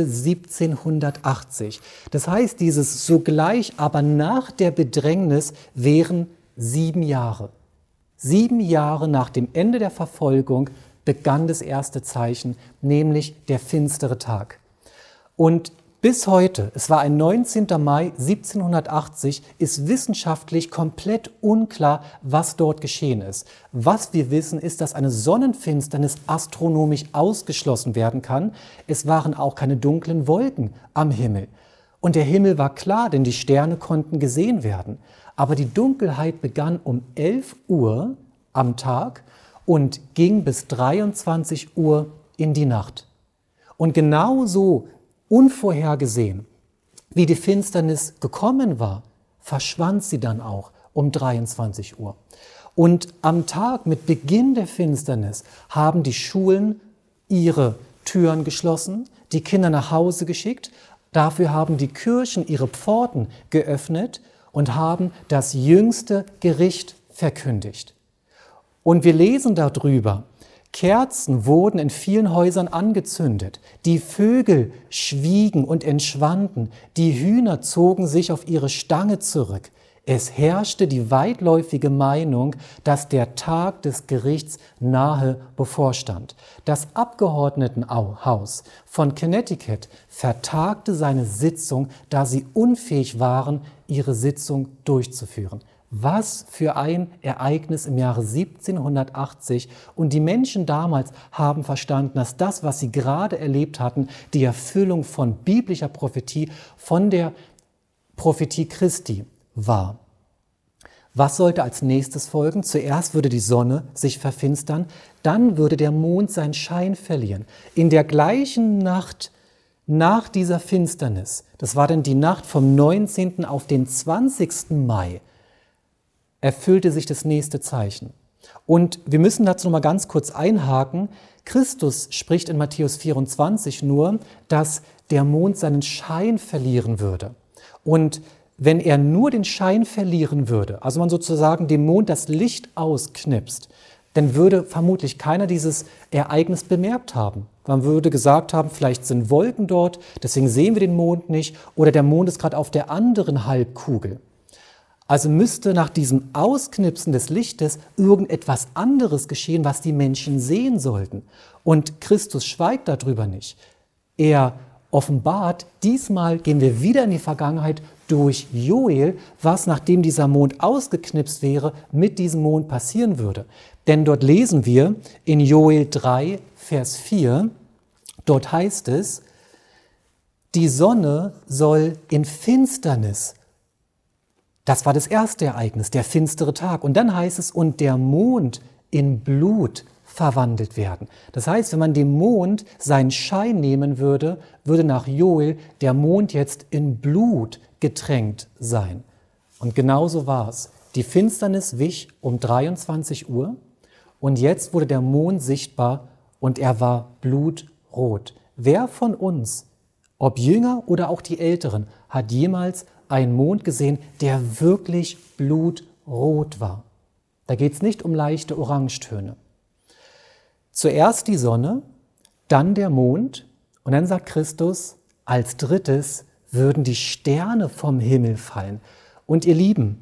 1780. Das heißt, dieses sogleich, aber nach der Bedrängnis wären 7 Jahre. 7 Jahre nach dem Ende der Verfolgung begann das erste Zeichen, nämlich der finstere Tag. Und bis heute, es war ein 19. Mai 1780, ist wissenschaftlich komplett unklar, was dort geschehen ist. Was wir wissen, ist, dass eine Sonnenfinsternis astronomisch ausgeschlossen werden kann. Es waren auch keine dunklen Wolken am Himmel. Und der Himmel war klar, denn die Sterne konnten gesehen werden. Aber die Dunkelheit begann um 11 Uhr am Tag und ging bis 23 Uhr in die Nacht. Und genauso unvorhergesehen, wie die Finsternis gekommen war, verschwand sie dann auch um 23 Uhr. Und am Tag mit Beginn der Finsternis haben die Schulen ihre Türen geschlossen, die Kinder nach Hause geschickt, dafür haben die Kirchen ihre Pforten geöffnet und haben das jüngste Gericht verkündigt. Und wir lesen darüber, Kerzen wurden in vielen Häusern angezündet, die Vögel schwiegen und entschwanden, die Hühner zogen sich auf ihre Stange zurück. Es herrschte die weitläufige Meinung, dass der Tag des Gerichts nahe bevorstand. Das Abgeordnetenhaus von Connecticut vertagte seine Sitzung, da sie unfähig waren, ihre Sitzung durchzuführen. Was für ein Ereignis im Jahre 1780. Und die Menschen damals haben verstanden, dass das, was sie gerade erlebt hatten, die Erfüllung von biblischer Prophetie, von der Prophetie Christi war. Was sollte als nächstes folgen? Zuerst würde die Sonne sich verfinstern, dann würde der Mond seinen Schein verlieren. In der gleichen Nacht nach dieser Finsternis, das war dann die Nacht vom 19. auf den 20. Mai, erfüllte sich das nächste Zeichen. Und wir müssen dazu noch mal ganz kurz einhaken. Christus spricht in Matthäus 24 nur, dass der Mond seinen Schein verlieren würde. Und wenn er nur den Schein verlieren würde, also man sozusagen dem Mond das Licht ausknipst, dann würde vermutlich keiner dieses Ereignis bemerkt haben. Man würde gesagt haben, vielleicht sind Wolken dort, deswegen sehen wir den Mond nicht, oder der Mond ist gerade auf der anderen Halbkugel. Also müsste nach diesem Ausknipsen des Lichtes irgendetwas anderes geschehen, was die Menschen sehen sollten. Und Christus schweigt darüber nicht. Er offenbart, diesmal gehen wir wieder in die Vergangenheit durch Joel, was nachdem dieser Mond ausgeknipst wäre, mit diesem Mond passieren würde. Denn dort lesen wir in Joel 3, Vers 4, dort heißt es, die Sonne soll in Finsternis. Das war das erste Ereignis, der finstere Tag. Und dann heißt es, und der Mond in Blut verwandelt werden. Das heißt, wenn man dem Mond seinen Schein nehmen würde, würde nach Joel der Mond jetzt in Blut getränkt sein. Und genauso war es. Die Finsternis wich um 23 Uhr und jetzt wurde der Mond sichtbar und er war blutrot. Wer von uns, ob Jünger oder auch die Älteren, hat jemals einen Mond gesehen, der wirklich blutrot war? Da geht es nicht um leichte Orangetöne. Zuerst die Sonne, dann der Mond und dann sagt Christus, als drittes würden die Sterne vom Himmel fallen. Und ihr Lieben,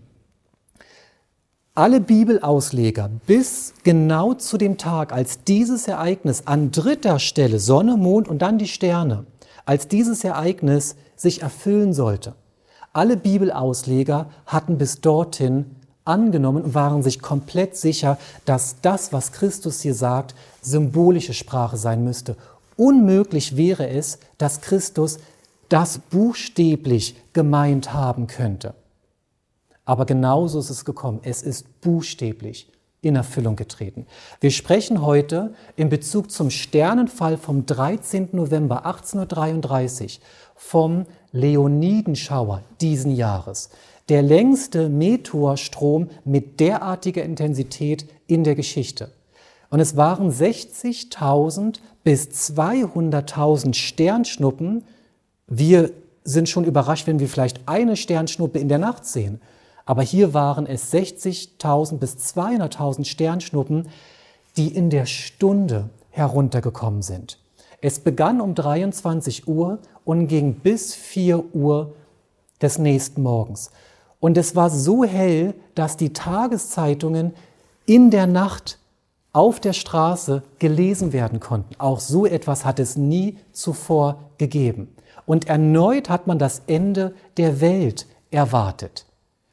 alle Bibelausleger bis genau zu dem Tag, als dieses Ereignis an dritter Stelle, Sonne, Mond und dann die Sterne, als dieses Ereignis sich erfüllen sollte, alle Bibelausleger hatten bis dorthin angenommen und waren sich komplett sicher, dass das, was Christus hier sagt, symbolische Sprache sein müsste. Unmöglich wäre es, dass Christus das buchstäblich gemeint haben könnte. Aber genauso ist es gekommen. Es ist buchstäblich in Erfüllung getreten. Wir sprechen heute in Bezug zum Sternenfall vom 13. November 1833 vom Leonidenschauer diesen Jahres. Der längste Meteorstrom mit derartiger Intensität in der Geschichte. Und es waren 60.000 bis 200.000 Sternschnuppen. Wir sind schon überrascht, wenn wir vielleicht eine Sternschnuppe in der Nacht sehen. Aber hier waren es 60.000 bis 200.000 Sternschnuppen, die in der Stunde heruntergekommen sind. Es begann um 23 Uhr und ging bis 4 Uhr des nächsten Morgens. Und es war so hell, dass die Tageszeitungen in der Nacht auf der Straße gelesen werden konnten. Auch so etwas hat es nie zuvor gegeben. Und erneut hat man das Ende der Welt erwartet.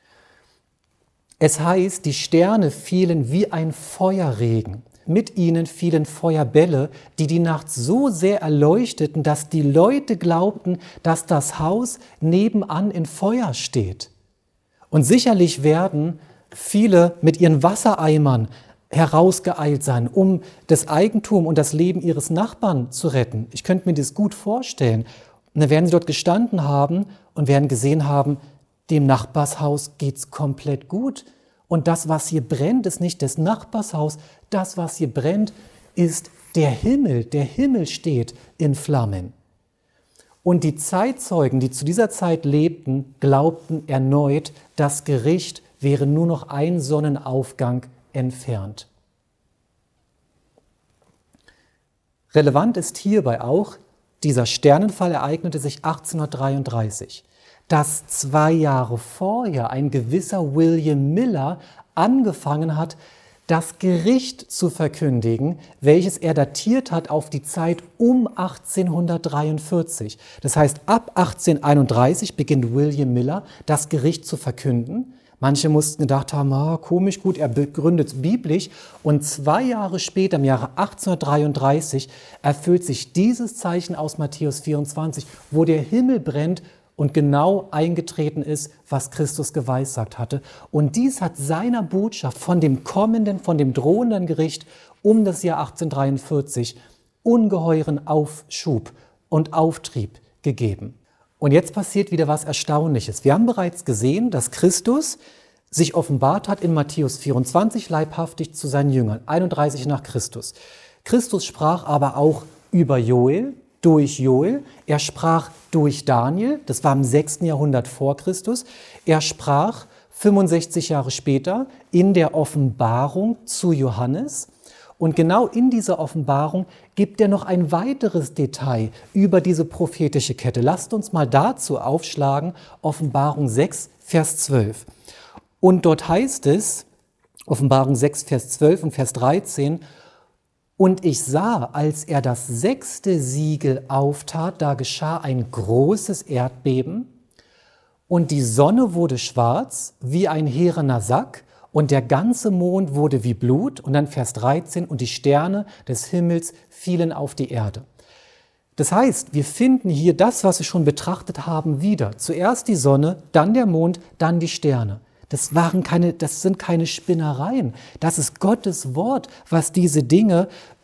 Es heißt, die Sterne fielen wie ein Feuerregen. Mit ihnen fielen Feuerbälle, die die Nacht so sehr erleuchteten, dass die Leute glaubten, dass das Haus nebenan in Feuer steht. Und sicherlich werden viele mit ihren Wassereimern herausgeeilt sein, um das Eigentum und das Leben ihres Nachbarn zu retten. Ich könnte mir das gut vorstellen. Und dann werden sie dort gestanden haben und werden gesehen haben, dem Nachbarshaus geht's komplett gut. Und das, was hier brennt, ist nicht das Nachbarshaus. Das, was hier brennt, ist der Himmel. Der Himmel steht in Flammen. Und die Zeitzeugen, die zu dieser Zeit lebten, glaubten erneut, das Gericht wäre nur noch ein Sonnenaufgang entfernt. Relevant ist hierbei auch, dieser Sternenfall ereignete sich 1833, dass 2 Jahre vorher ein gewisser William Miller angefangen hat, das Gericht zu verkündigen, welches er datiert hat auf die Zeit um 1843. Das heißt, ab 1831 beginnt William Miller, das Gericht zu verkünden. Manche mussten gedacht haben, komisch, gut, er begründet es biblisch. Und 2 Jahre später, im Jahre 1833, erfüllt sich dieses Zeichen aus Matthäus 24, wo der Himmel brennt und genau eingetreten ist, was Christus geweissagt hatte. Und dies hat seiner Botschaft von dem kommenden, von dem drohenden Gericht um das Jahr 1843 ungeheuren Aufschub und Auftrieb gegeben. Und jetzt passiert wieder was Erstaunliches. Wir haben bereits gesehen, dass Christus sich offenbart hat in Matthäus 24 leibhaftig zu seinen Jüngern, 31 nach Christus. Christus sprach aber auch über Joel, durch Joel, er sprach durch Daniel, das war im 6. Jahrhundert vor Christus, er sprach 65 Jahre später in der Offenbarung zu Johannes. Und genau in dieser Offenbarung gibt er noch ein weiteres Detail über diese prophetische Kette. Lasst uns mal dazu aufschlagen, Offenbarung 6, Vers 12. Und dort heißt es, Offenbarung 6, Vers 12 und Vers 13, und ich sah, als er das 6. Siegel auftat, da geschah ein großes Erdbeben und die Sonne wurde schwarz wie ein härener Sack und der ganze Mond wurde wie Blut. Und dann Vers 13, und die Sterne des Himmels fielen auf die Erde. Das heißt, wir finden hier das, was wir schon betrachtet haben, wieder. Zuerst die Sonne, dann der Mond, dann die Sterne. Das sind keine Spinnereien. Das ist Gottes Wort, was diese Dinge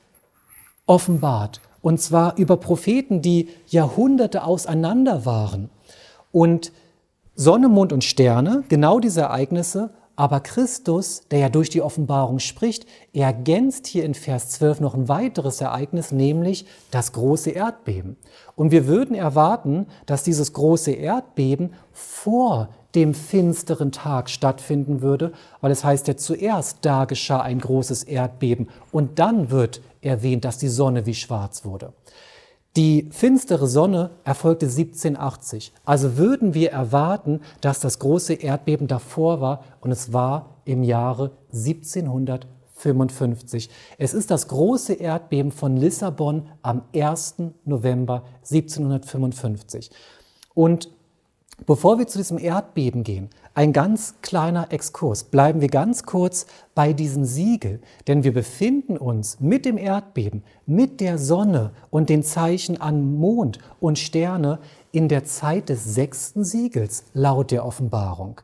offenbart. Und zwar über Propheten, die Jahrhunderte auseinander waren. Und Sonne, Mond und Sterne, genau diese Ereignisse, aber Christus, der ja durch die Offenbarung spricht, ergänzt hier in Vers 12 noch ein weiteres Ereignis, nämlich das große Erdbeben. Und wir würden erwarten, dass dieses große Erdbeben vor dem finsteren Tag stattfinden würde, weil es heißt ja zuerst, da geschah ein großes Erdbeben und dann wird erwähnt, dass die Sonne wie schwarz wurde. Die finstere Sonne erfolgte 1780. Also würden wir erwarten, dass das große Erdbeben davor war und es war im Jahre 1755. Es ist das große Erdbeben von Lissabon am 1. November 1755. Und bevor wir zu diesem Erdbeben gehen, ein ganz kleiner Exkurs. Bleiben wir ganz kurz bei diesem Siegel, denn wir befinden uns mit dem Erdbeben, mit der Sonne und den Zeichen an Mond und Sterne in der Zeit des 6. Siegels, laut der Offenbarung.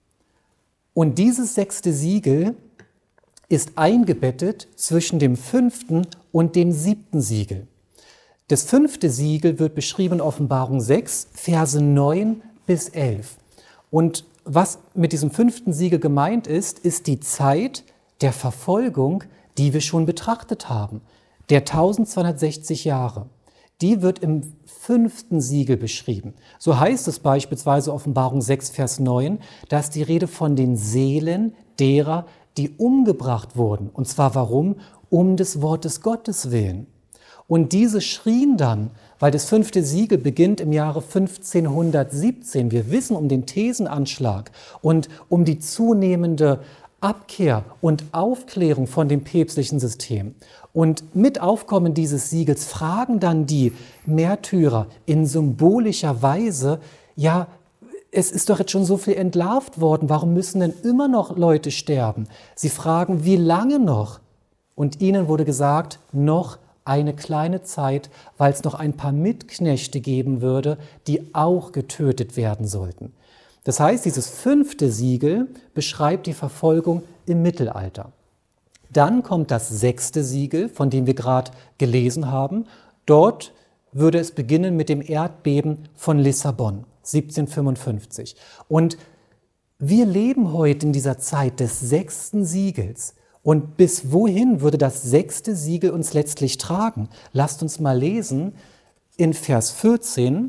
Und dieses 6. Siegel ist eingebettet zwischen dem 5. und dem 7. Siegel. Das 5. Siegel wird beschrieben in Offenbarung 6, Verse 9 bis 11. Und was mit diesem 5. Siegel gemeint ist, ist die Zeit der Verfolgung, die wir schon betrachtet haben, der 1260 Jahre. Die wird im 5. Siegel beschrieben. So heißt es beispielsweise Offenbarung 6, Vers 9, dass die Rede von den Seelen derer, die umgebracht wurden. Und zwar warum? Um des Wortes Gottes willen. Und diese schrien dann, weil das 5. Siegel beginnt im Jahre 1517. Wir wissen um den Thesenanschlag und um die zunehmende Abkehr und Aufklärung von dem päpstlichen System. Und mit Aufkommen dieses Siegels fragen dann die Märtyrer in symbolischer Weise, ja, es ist doch jetzt schon so viel entlarvt worden, warum müssen denn immer noch Leute sterben? Sie fragen, wie lange noch? Und ihnen wurde gesagt, noch eine kleine Zeit, weil es noch ein paar Mitknechte geben würde, die auch getötet werden sollten. Das heißt, dieses 5. Siegel beschreibt die Verfolgung im Mittelalter. Dann kommt das 6. Siegel, von dem wir gerade gelesen haben. Dort würde es beginnen mit dem Erdbeben von Lissabon, 1755. Und wir leben heute in dieser Zeit des 6. Siegels. Und bis wohin würde das 6. Siegel uns letztlich tragen? Lasst uns mal lesen in Vers 14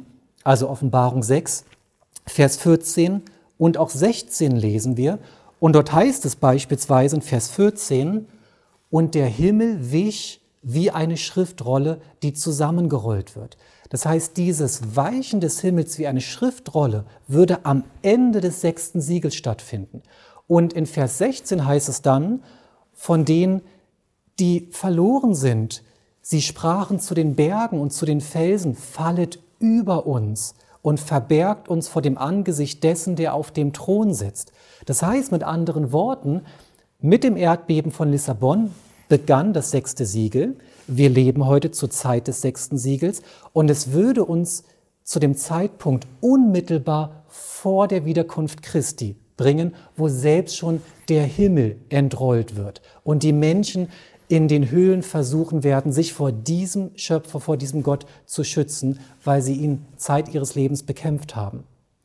Also Offenbarung 6, Vers 14 und auch 16 lesen wir. Und dort heißt es beispielsweise in Vers 14, und der Himmel wich wie eine Schriftrolle, die zusammengerollt wird. Das heißt, dieses Weichen des Himmels wie eine Schriftrolle würde am Ende des 6. Siegels stattfinden. Und in Vers 16 heißt es dann, von denen, die verloren sind, sie sprachen zu den Bergen und zu den Felsen, fallet über uns und verbergt uns vor dem Angesicht dessen, der auf dem Thron sitzt. Das heißt mit anderen Worten, mit dem Erdbeben von Lissabon begann das 6. Siegel. Wir leben heute zur Zeit des 6. Siegels und es würde uns zu dem Zeitpunkt unmittelbar vor der Wiederkunft Christi bringen, wo selbst schon der Himmel entrollt wird und die Menschen in den Höhlen versuchen werden, sich vor diesem Schöpfer, vor diesem Gott zu schützen, weil sie ihn Zeit ihres Lebens bekämpft haben.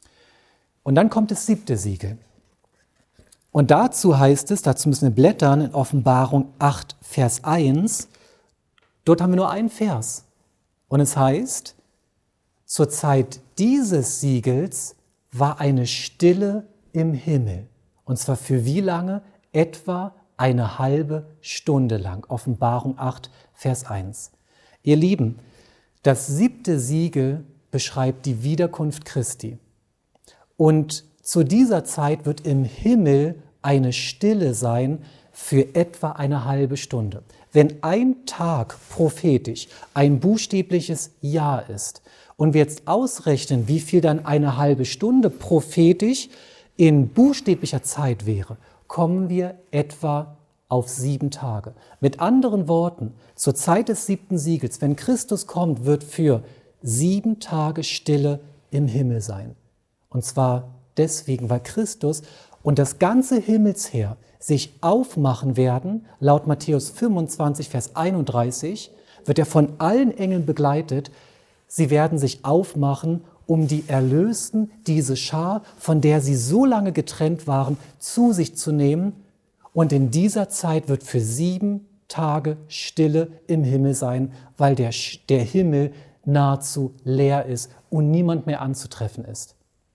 Und dann kommt das 7. Siegel. Und dazu heißt es, dazu müssen wir blättern, in Offenbarung 8, Vers 1, dort haben wir nur einen Vers. Und es heißt, zur Zeit dieses Siegels war eine Stille im Himmel. Und zwar für wie lange? Etwa eine halbe Stunde lang. Offenbarung 8, Vers 1. Ihr Lieben, das 7. Siegel beschreibt die Wiederkunft Christi. Und zu dieser Zeit wird im Himmel eine Stille sein für etwa eine halbe Stunde. Wenn ein Tag prophetisch ein buchstäbliches Jahr ist und wir jetzt ausrechnen, wie viel dann eine halbe Stunde prophetisch in buchstäblicher Zeit wäre, kommen wir etwa auf 7 Tage. Mit anderen Worten, zur Zeit des 7. Siegels, wenn Christus kommt, wird für 7 Tage Stille im Himmel sein. Und zwar deswegen, weil Christus und das ganze Himmelsheer sich aufmachen werden, laut Matthäus 25, Vers 31, wird er von allen Engeln begleitet. Sie werden sich aufmachen, um die Erlösten, diese Schar, von der sie so lange getrennt waren, zu sich zu nehmen. Und in dieser Zeit wird für 7 Tage Stille im Himmel sein, weil der Himmel nahezu leer ist und niemand mehr anzutreffen ist.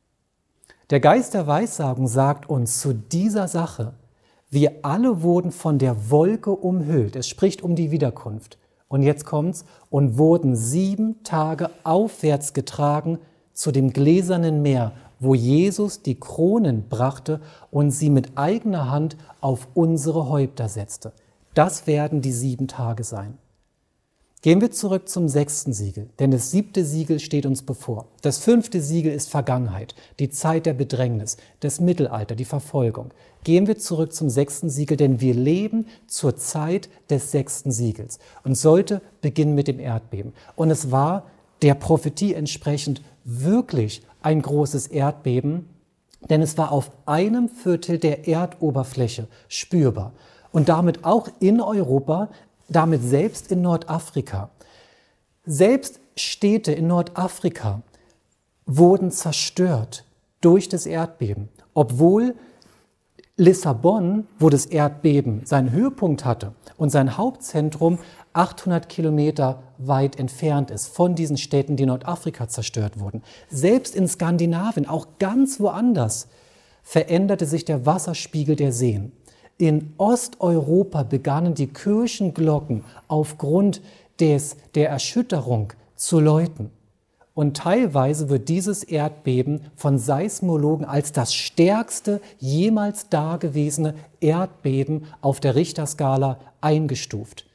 Der Geist der Weissagung sagt uns zu dieser Sache, wir alle wurden von der Wolke umhüllt. Es spricht um die Wiederkunft. Und jetzt kommt's, und wurden 7 Tage aufwärts getragen zu dem gläsernen Meer, wo Jesus die Kronen brachte und sie mit eigener Hand auf unsere Häupter setzte. Das werden die 7 Tage sein. Gehen wir zurück zum 6. Siegel, denn das 7. Siegel steht uns bevor. Das 5. Siegel ist Vergangenheit, die Zeit der Bedrängnis, das Mittelalter, die Verfolgung. Gehen wir zurück zum 6. Siegel, denn wir leben zur Zeit des 6. Siegels und sollte beginnen mit dem Erdbeben. Und es war der Prophetie entsprechend wirklich ein großes Erdbeben, denn es war auf 1/4 der Erdoberfläche spürbar und damit auch in Europa, damit selbst in Nordafrika. Selbst Städte in Nordafrika wurden zerstört durch das Erdbeben, obwohl Lissabon, wo das Erdbeben seinen Höhepunkt hatte und sein Hauptzentrum 800 Kilometer weit entfernt ist von diesen Städten, die in Nordafrika zerstört wurden. Selbst in Skandinavien, auch ganz woanders, veränderte sich der Wasserspiegel der Seen. In Osteuropa begannen die Kirchenglocken aufgrund der Erschütterung zu läuten. Und teilweise wird dieses Erdbeben von Seismologen als das stärkste jemals dagewesene Erdbeben auf der Richterskala eingestuft.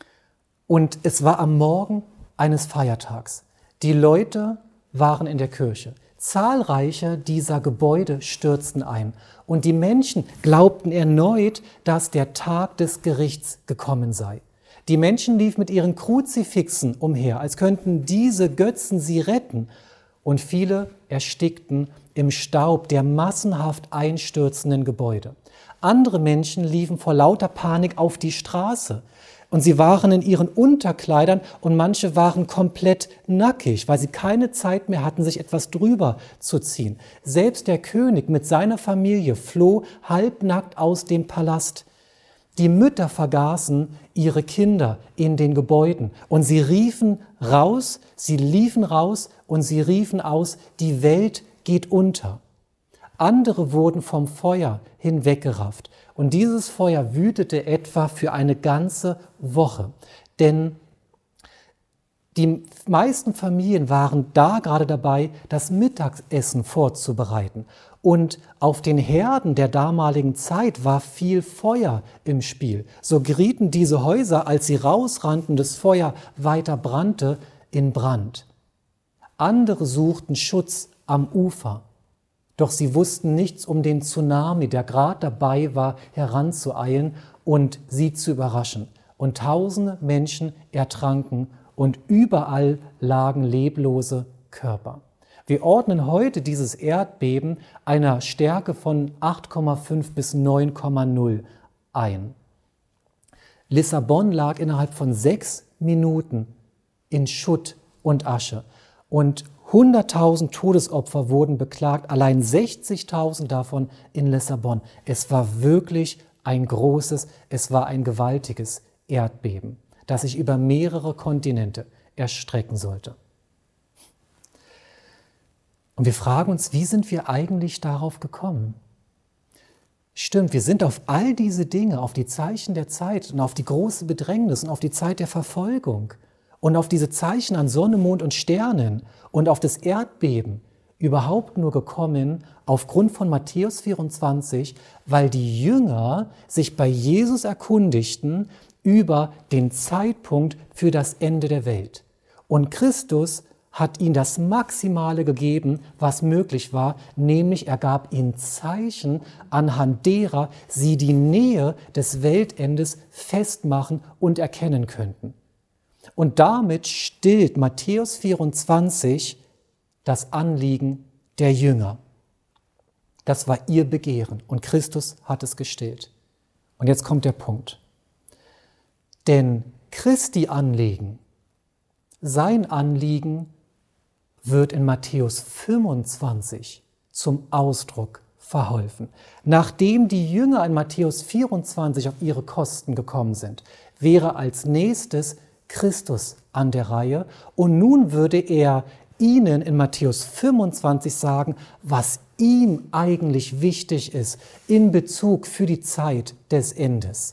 Und es war am Morgen eines Feiertags. Die Leute waren in der Kirche. Zahlreiche dieser Gebäude stürzten ein. Und die Menschen glaubten erneut, dass der Tag des Gerichts gekommen sei. Die Menschen liefen mit ihren Kruzifixen umher, als könnten diese Götzen sie retten. Und viele erstickten im Staub der massenhaft einstürzenden Gebäude. Andere Menschen liefen vor lauter Panik auf die Straße. Und sie waren in ihren Unterkleidern und manche waren komplett nackig, weil sie keine Zeit mehr hatten, sich etwas drüber zu ziehen. Selbst der König mit seiner Familie floh halbnackt aus dem Palast. Die Mütter vergaßen ihre Kinder in den Gebäuden und sie liefen raus und sie riefen aus, die Welt geht unter. Andere wurden vom Feuer hinweggerafft und dieses Feuer wütete etwa für eine ganze Woche, denn die meisten Familien waren da gerade dabei, das Mittagessen vorzubereiten. Und auf den Herden der damaligen Zeit war viel Feuer im Spiel. So gerieten diese Häuser, als sie rausrannten, das Feuer weiter brannte, in Brand. Andere suchten Schutz am Ufer. Doch sie wussten nichts um den Tsunami, der gerade dabei war, heranzueilen und sie zu überraschen. Und tausende Menschen ertranken und überall lagen leblose Körper. Wir ordnen heute dieses Erdbeben einer Stärke von 8,5 bis 9,0 ein. Lissabon lag innerhalb von 6 Minuten in Schutt und Asche und 100.000 Todesopfer wurden beklagt, allein 60.000 davon in Lissabon. Es war wirklich ein großes, es war ein gewaltiges Erdbeben, das sich über mehrere Kontinente erstrecken sollte. Und wir fragen uns, wie sind wir eigentlich darauf gekommen? Stimmt, wir sind auf all diese Dinge, auf die Zeichen der Zeit und auf die große Bedrängnis und auf die Zeit der Verfolgung und auf diese Zeichen an Sonne, Mond und Sternen und auf das Erdbeben überhaupt nur gekommen aufgrund von Matthäus 24, weil die Jünger sich bei Jesus erkundigten über den Zeitpunkt für das Ende der Welt. Und Christus hat ihnen das Maximale gegeben, was möglich war, nämlich er gab ihnen Zeichen, anhand derer sie die Nähe des Weltendes festmachen und erkennen könnten. Und damit stillt Matthäus 24 das Anliegen der Jünger. Das war ihr Begehren und Christus hat es gestillt. Und jetzt kommt der Punkt. Denn Christi Anliegen, sein Anliegen wird in Matthäus 25 zum Ausdruck verholfen. Nachdem die Jünger in Matthäus 24 auf ihre Kosten gekommen sind, wäre als nächstes Christus an der Reihe und nun würde er ihnen in Matthäus 25 sagen, was ihm eigentlich wichtig ist in Bezug für die Zeit des Endes.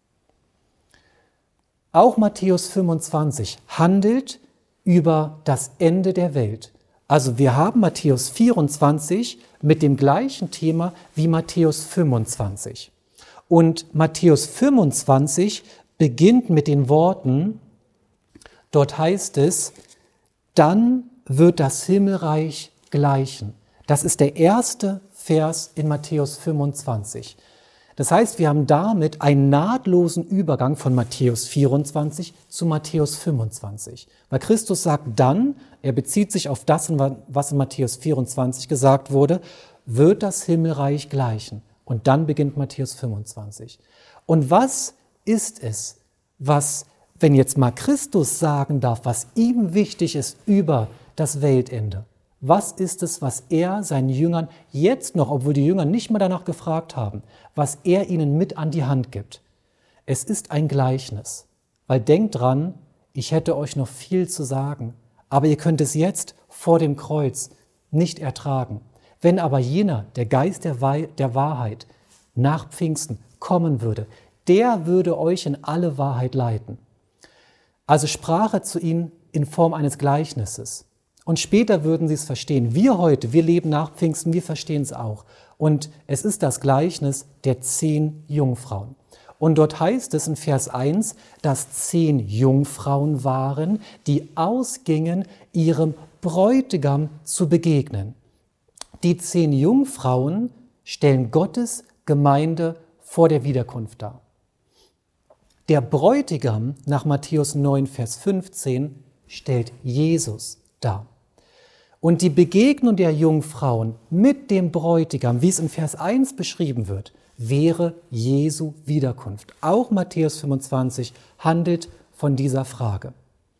Auch Matthäus 25 handelt über das Ende der Welt. Also wir haben Matthäus 24 mit dem gleichen Thema wie Matthäus 25. Und Matthäus 25 beginnt mit den Worten, dort heißt es, dann wird das Himmelreich gleichen. Das ist der erste Vers in Matthäus 25. Das heißt, wir haben damit einen nahtlosen Übergang von Matthäus 24 zu Matthäus 25. Weil Christus sagt dann, er bezieht sich auf das, was in Matthäus 24 gesagt wurde, wird das Himmelreich gleichen. Und dann beginnt Matthäus 25. Und was ist es, was, wenn jetzt mal Christus sagen darf, was ihm wichtig ist über das Weltende? Was ist es, was er seinen Jüngern jetzt noch, obwohl die Jünger nicht mal danach gefragt haben, was er ihnen mit an die Hand gibt? Es ist ein Gleichnis, weil denkt dran, ich hätte euch noch viel zu sagen, aber ihr könnt es jetzt vor dem Kreuz nicht ertragen. Wenn aber jener, der Geist der Wahrheit, nach Pfingsten kommen würde, der würde euch in alle Wahrheit leiten. Also sprach er zu ihnen in Form eines Gleichnisses. Und später würden sie es verstehen. Wir heute, wir leben nach Pfingsten, wir verstehen es auch. Und es ist das Gleichnis der 10 Jungfrauen. Und dort heißt es in Vers 1, dass 10 Jungfrauen waren, die ausgingen, ihrem Bräutigam zu begegnen. Die 10 Jungfrauen stellen Gottes Gemeinde vor der Wiederkunft dar. Der Bräutigam nach Matthäus 9, Vers 15 stellt Jesus dar. Und die Begegnung der Jungfrauen mit dem Bräutigam, wie es in Vers 1 beschrieben wird, wäre Jesu Wiederkunft. Auch Matthäus 25 handelt von dieser Frage.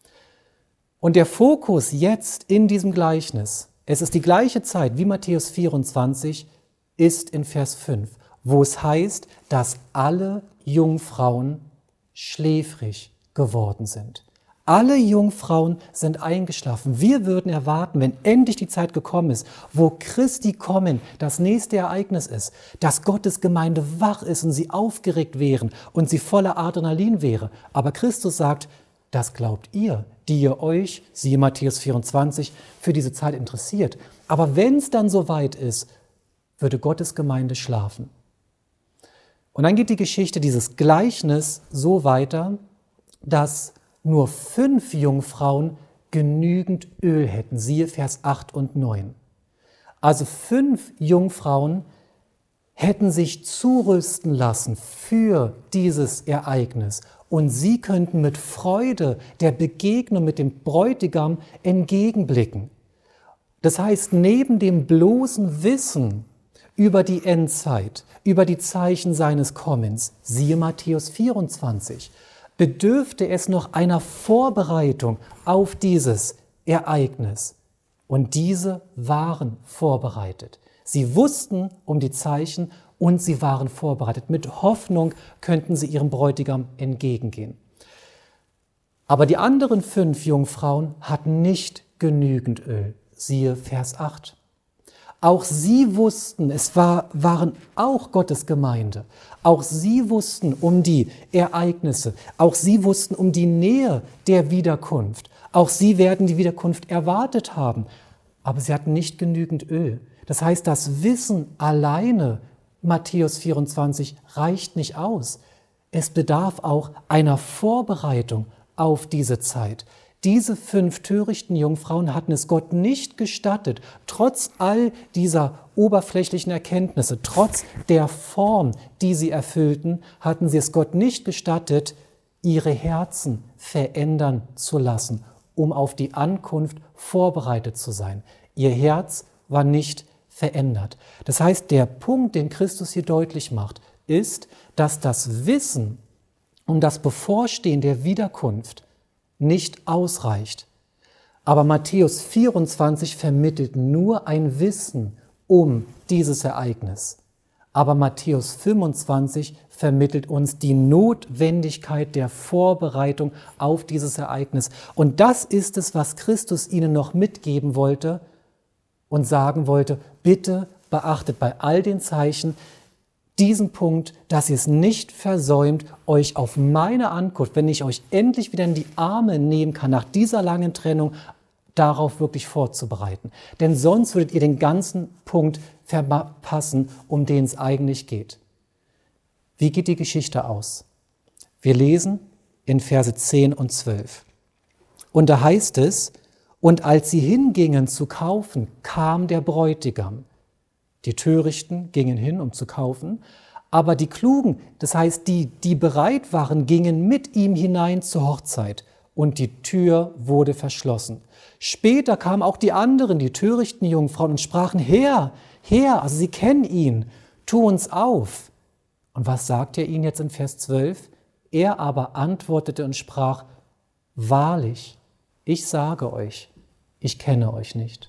Und der Fokus jetzt in diesem Gleichnis, es ist die gleiche Zeit wie Matthäus 24, ist in Vers 5. wo es heißt, dass alle Jungfrauen schläfrig geworden sind. Alle Jungfrauen sind eingeschlafen. Wir würden erwarten, wenn endlich die Zeit gekommen ist, wo Christi Kommen das nächste Ereignis ist, dass Gottes Gemeinde wach ist und sie aufgeregt wären und sie voller Adrenalin wäre. Aber Christus sagt, das glaubt ihr, die ihr euch, siehe Matthäus 24, für diese Zeit interessiert. Aber wenn es dann soweit ist, würde Gottes Gemeinde schlafen. Und dann geht die Geschichte, dieses Gleichnis, so weiter, dass nur 5 Jungfrauen genügend Öl hätten. Siehe Vers 8 und 9. Also 5 Jungfrauen hätten sich zurüsten lassen für dieses Ereignis. Und sie könnten mit Freude der Begegnung mit dem Bräutigam entgegenblicken. Das heißt, neben dem bloßen Wissen über die Endzeit, über die Zeichen seines Kommens, siehe Matthäus 24, bedürfte es noch einer Vorbereitung auf dieses Ereignis. Und diese waren vorbereitet. Sie wussten um die Zeichen und sie waren vorbereitet. Mit Hoffnung könnten sie ihrem Bräutigam entgegengehen. Aber die anderen 5 Jungfrauen hatten nicht genügend Öl. Siehe Vers 8. Auch sie wussten, waren auch Gottes Gemeinde. Auch sie wussten um die Ereignisse. Auch sie wussten um die Nähe der Wiederkunft. Auch sie werden die Wiederkunft erwartet haben. Aber sie hatten nicht genügend Öl. Das heißt, das Wissen alleine, Matthäus 24, reicht nicht aus. Es bedarf auch einer Vorbereitung auf diese Zeit. Diese 5 törichten Jungfrauen hatten es Gott nicht gestattet, trotz all dieser oberflächlichen Erkenntnisse, trotz der Form, die sie erfüllten, hatten sie es Gott nicht gestattet, ihre Herzen verändern zu lassen, um auf die Ankunft vorbereitet zu sein. Ihr Herz war nicht verändert. Das heißt, der Punkt, den Christus hier deutlich macht, ist, dass das Wissen um das Bevorstehen der Wiederkunft nicht ausreicht. Aber Matthäus 24 vermittelt nur ein Wissen um dieses Ereignis. Aber Matthäus 25 vermittelt uns die Notwendigkeit der Vorbereitung auf dieses Ereignis. Und das ist es, was Christus ihnen noch mitgeben wollte und sagen wollte, bitte beachtet bei all den Zeichen diesen Punkt, dass ihr es nicht versäumt, euch auf meine Ankunft, wenn ich euch endlich wieder in die Arme nehmen kann, nach dieser langen Trennung, darauf wirklich vorzubereiten. Denn sonst würdet ihr den ganzen Punkt verpassen, um den es eigentlich geht. Wie geht die Geschichte aus? Wir lesen in Verse 10 und 12. Und da heißt es, und als sie hingingen zu kaufen, kam der Bräutigam. Die Törichten gingen hin, um zu kaufen, aber die Klugen, das heißt die bereit waren, gingen mit ihm hinein zur Hochzeit und die Tür wurde verschlossen. Später kamen auch die anderen, die törichten Jungfrauen und sprachen, Herr, Herr, also sie kennen ihn, tu uns auf. Und was sagt er ihnen jetzt in Vers 12? Er aber antwortete und sprach, wahrlich, ich sage euch, ich kenne euch nicht.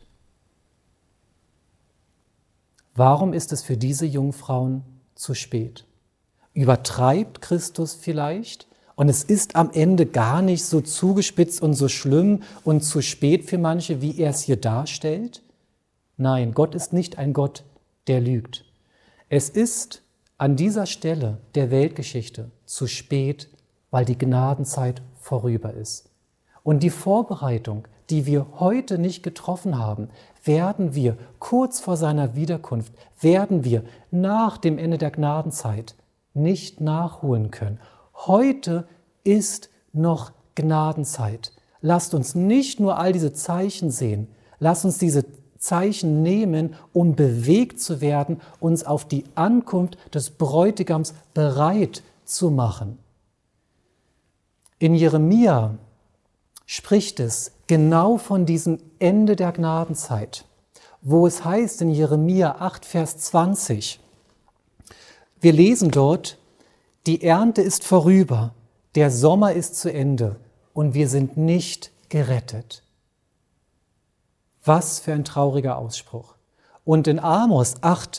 Warum ist es für diese Jungfrauen zu spät? Übertreibt Christus vielleicht? Und es ist am Ende gar nicht so zugespitzt und so schlimm und zu spät für manche, wie er es hier darstellt? Nein, Gott ist nicht ein Gott, der lügt. Es ist an dieser Stelle der Weltgeschichte zu spät, weil die Gnadenzeit vorüber ist. Und die Vorbereitung, die wir heute nicht getroffen haben, werden wir kurz vor seiner Wiederkunft, werden wir nach dem Ende der Gnadenzeit nicht nachholen können. Heute ist noch Gnadenzeit. Lasst uns nicht nur all diese Zeichen sehen, lasst uns diese Zeichen nehmen, um bewegt zu werden, uns auf die Ankunft des Bräutigams bereit zu machen. In Jeremia spricht es genau von diesem Ende der Gnadenzeit, wo es heißt in Jeremia 8, Vers 20, wir lesen dort, die Ernte ist vorüber, der Sommer ist zu Ende und wir sind nicht gerettet. Was für ein trauriger Ausspruch. Und in Amos 8,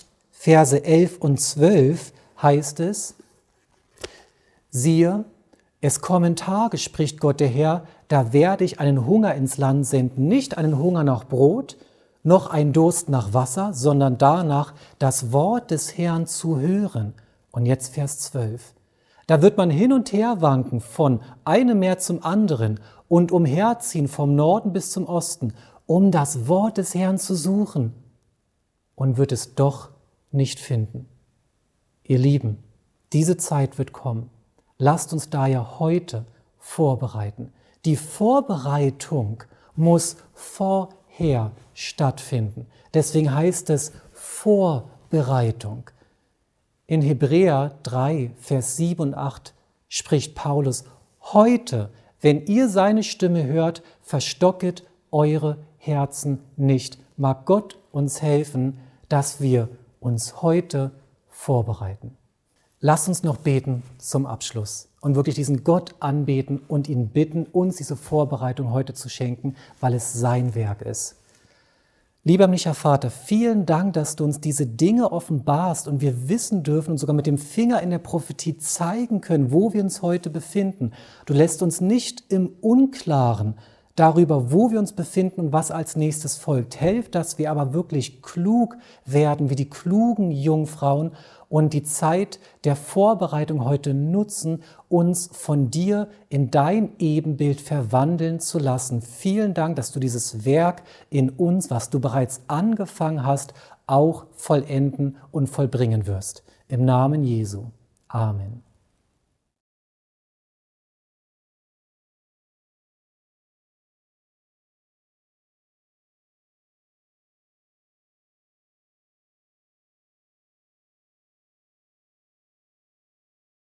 Verse 11 und 12 heißt es: Siehe, es kommen Tage, spricht Gott der Herr, da werde ich einen Hunger ins Land senden, nicht einen Hunger nach Brot, noch einen Durst nach Wasser, sondern danach, das Wort des Herrn zu hören. Und jetzt Vers 12. Da wird man hin und her wanken von einem Meer zum anderen und umherziehen vom Norden bis zum Osten, um das Wort des Herrn zu suchen, und wird es doch nicht finden. Ihr Lieben, diese Zeit wird kommen. Lasst uns daher heute vorbereiten. Die Vorbereitung muss vorher stattfinden. Deswegen heißt es Vorbereitung. In Hebräer 3, Vers 7 und 8 spricht Paulus: Heute, wenn ihr seine Stimme hört, verstocket eure Herzen nicht. Mag Gott uns helfen, dass wir uns heute vorbereiten. Lasst uns noch beten zum Abschluss und wirklich diesen Gott anbeten und ihn bitten, uns diese Vorbereitung heute zu schenken, weil es sein Werk ist. Lieber himmlischer Vater, vielen Dank, dass du uns diese Dinge offenbarst und wir wissen dürfen und sogar mit dem Finger in der Prophetie zeigen können, wo wir uns heute befinden. Du lässt uns nicht im Unklaren darüber, wo wir uns befinden und was als nächstes folgt. Helf, dass wir aber wirklich klug werden, wie die klugen Jungfrauen, und die Zeit der Vorbereitung heute nutzen, uns von dir in dein Ebenbild verwandeln zu lassen. Vielen Dank, dass du dieses Werk in uns, was du bereits angefangen hast, auch vollenden und vollbringen wirst. Im Namen Jesu. Amen.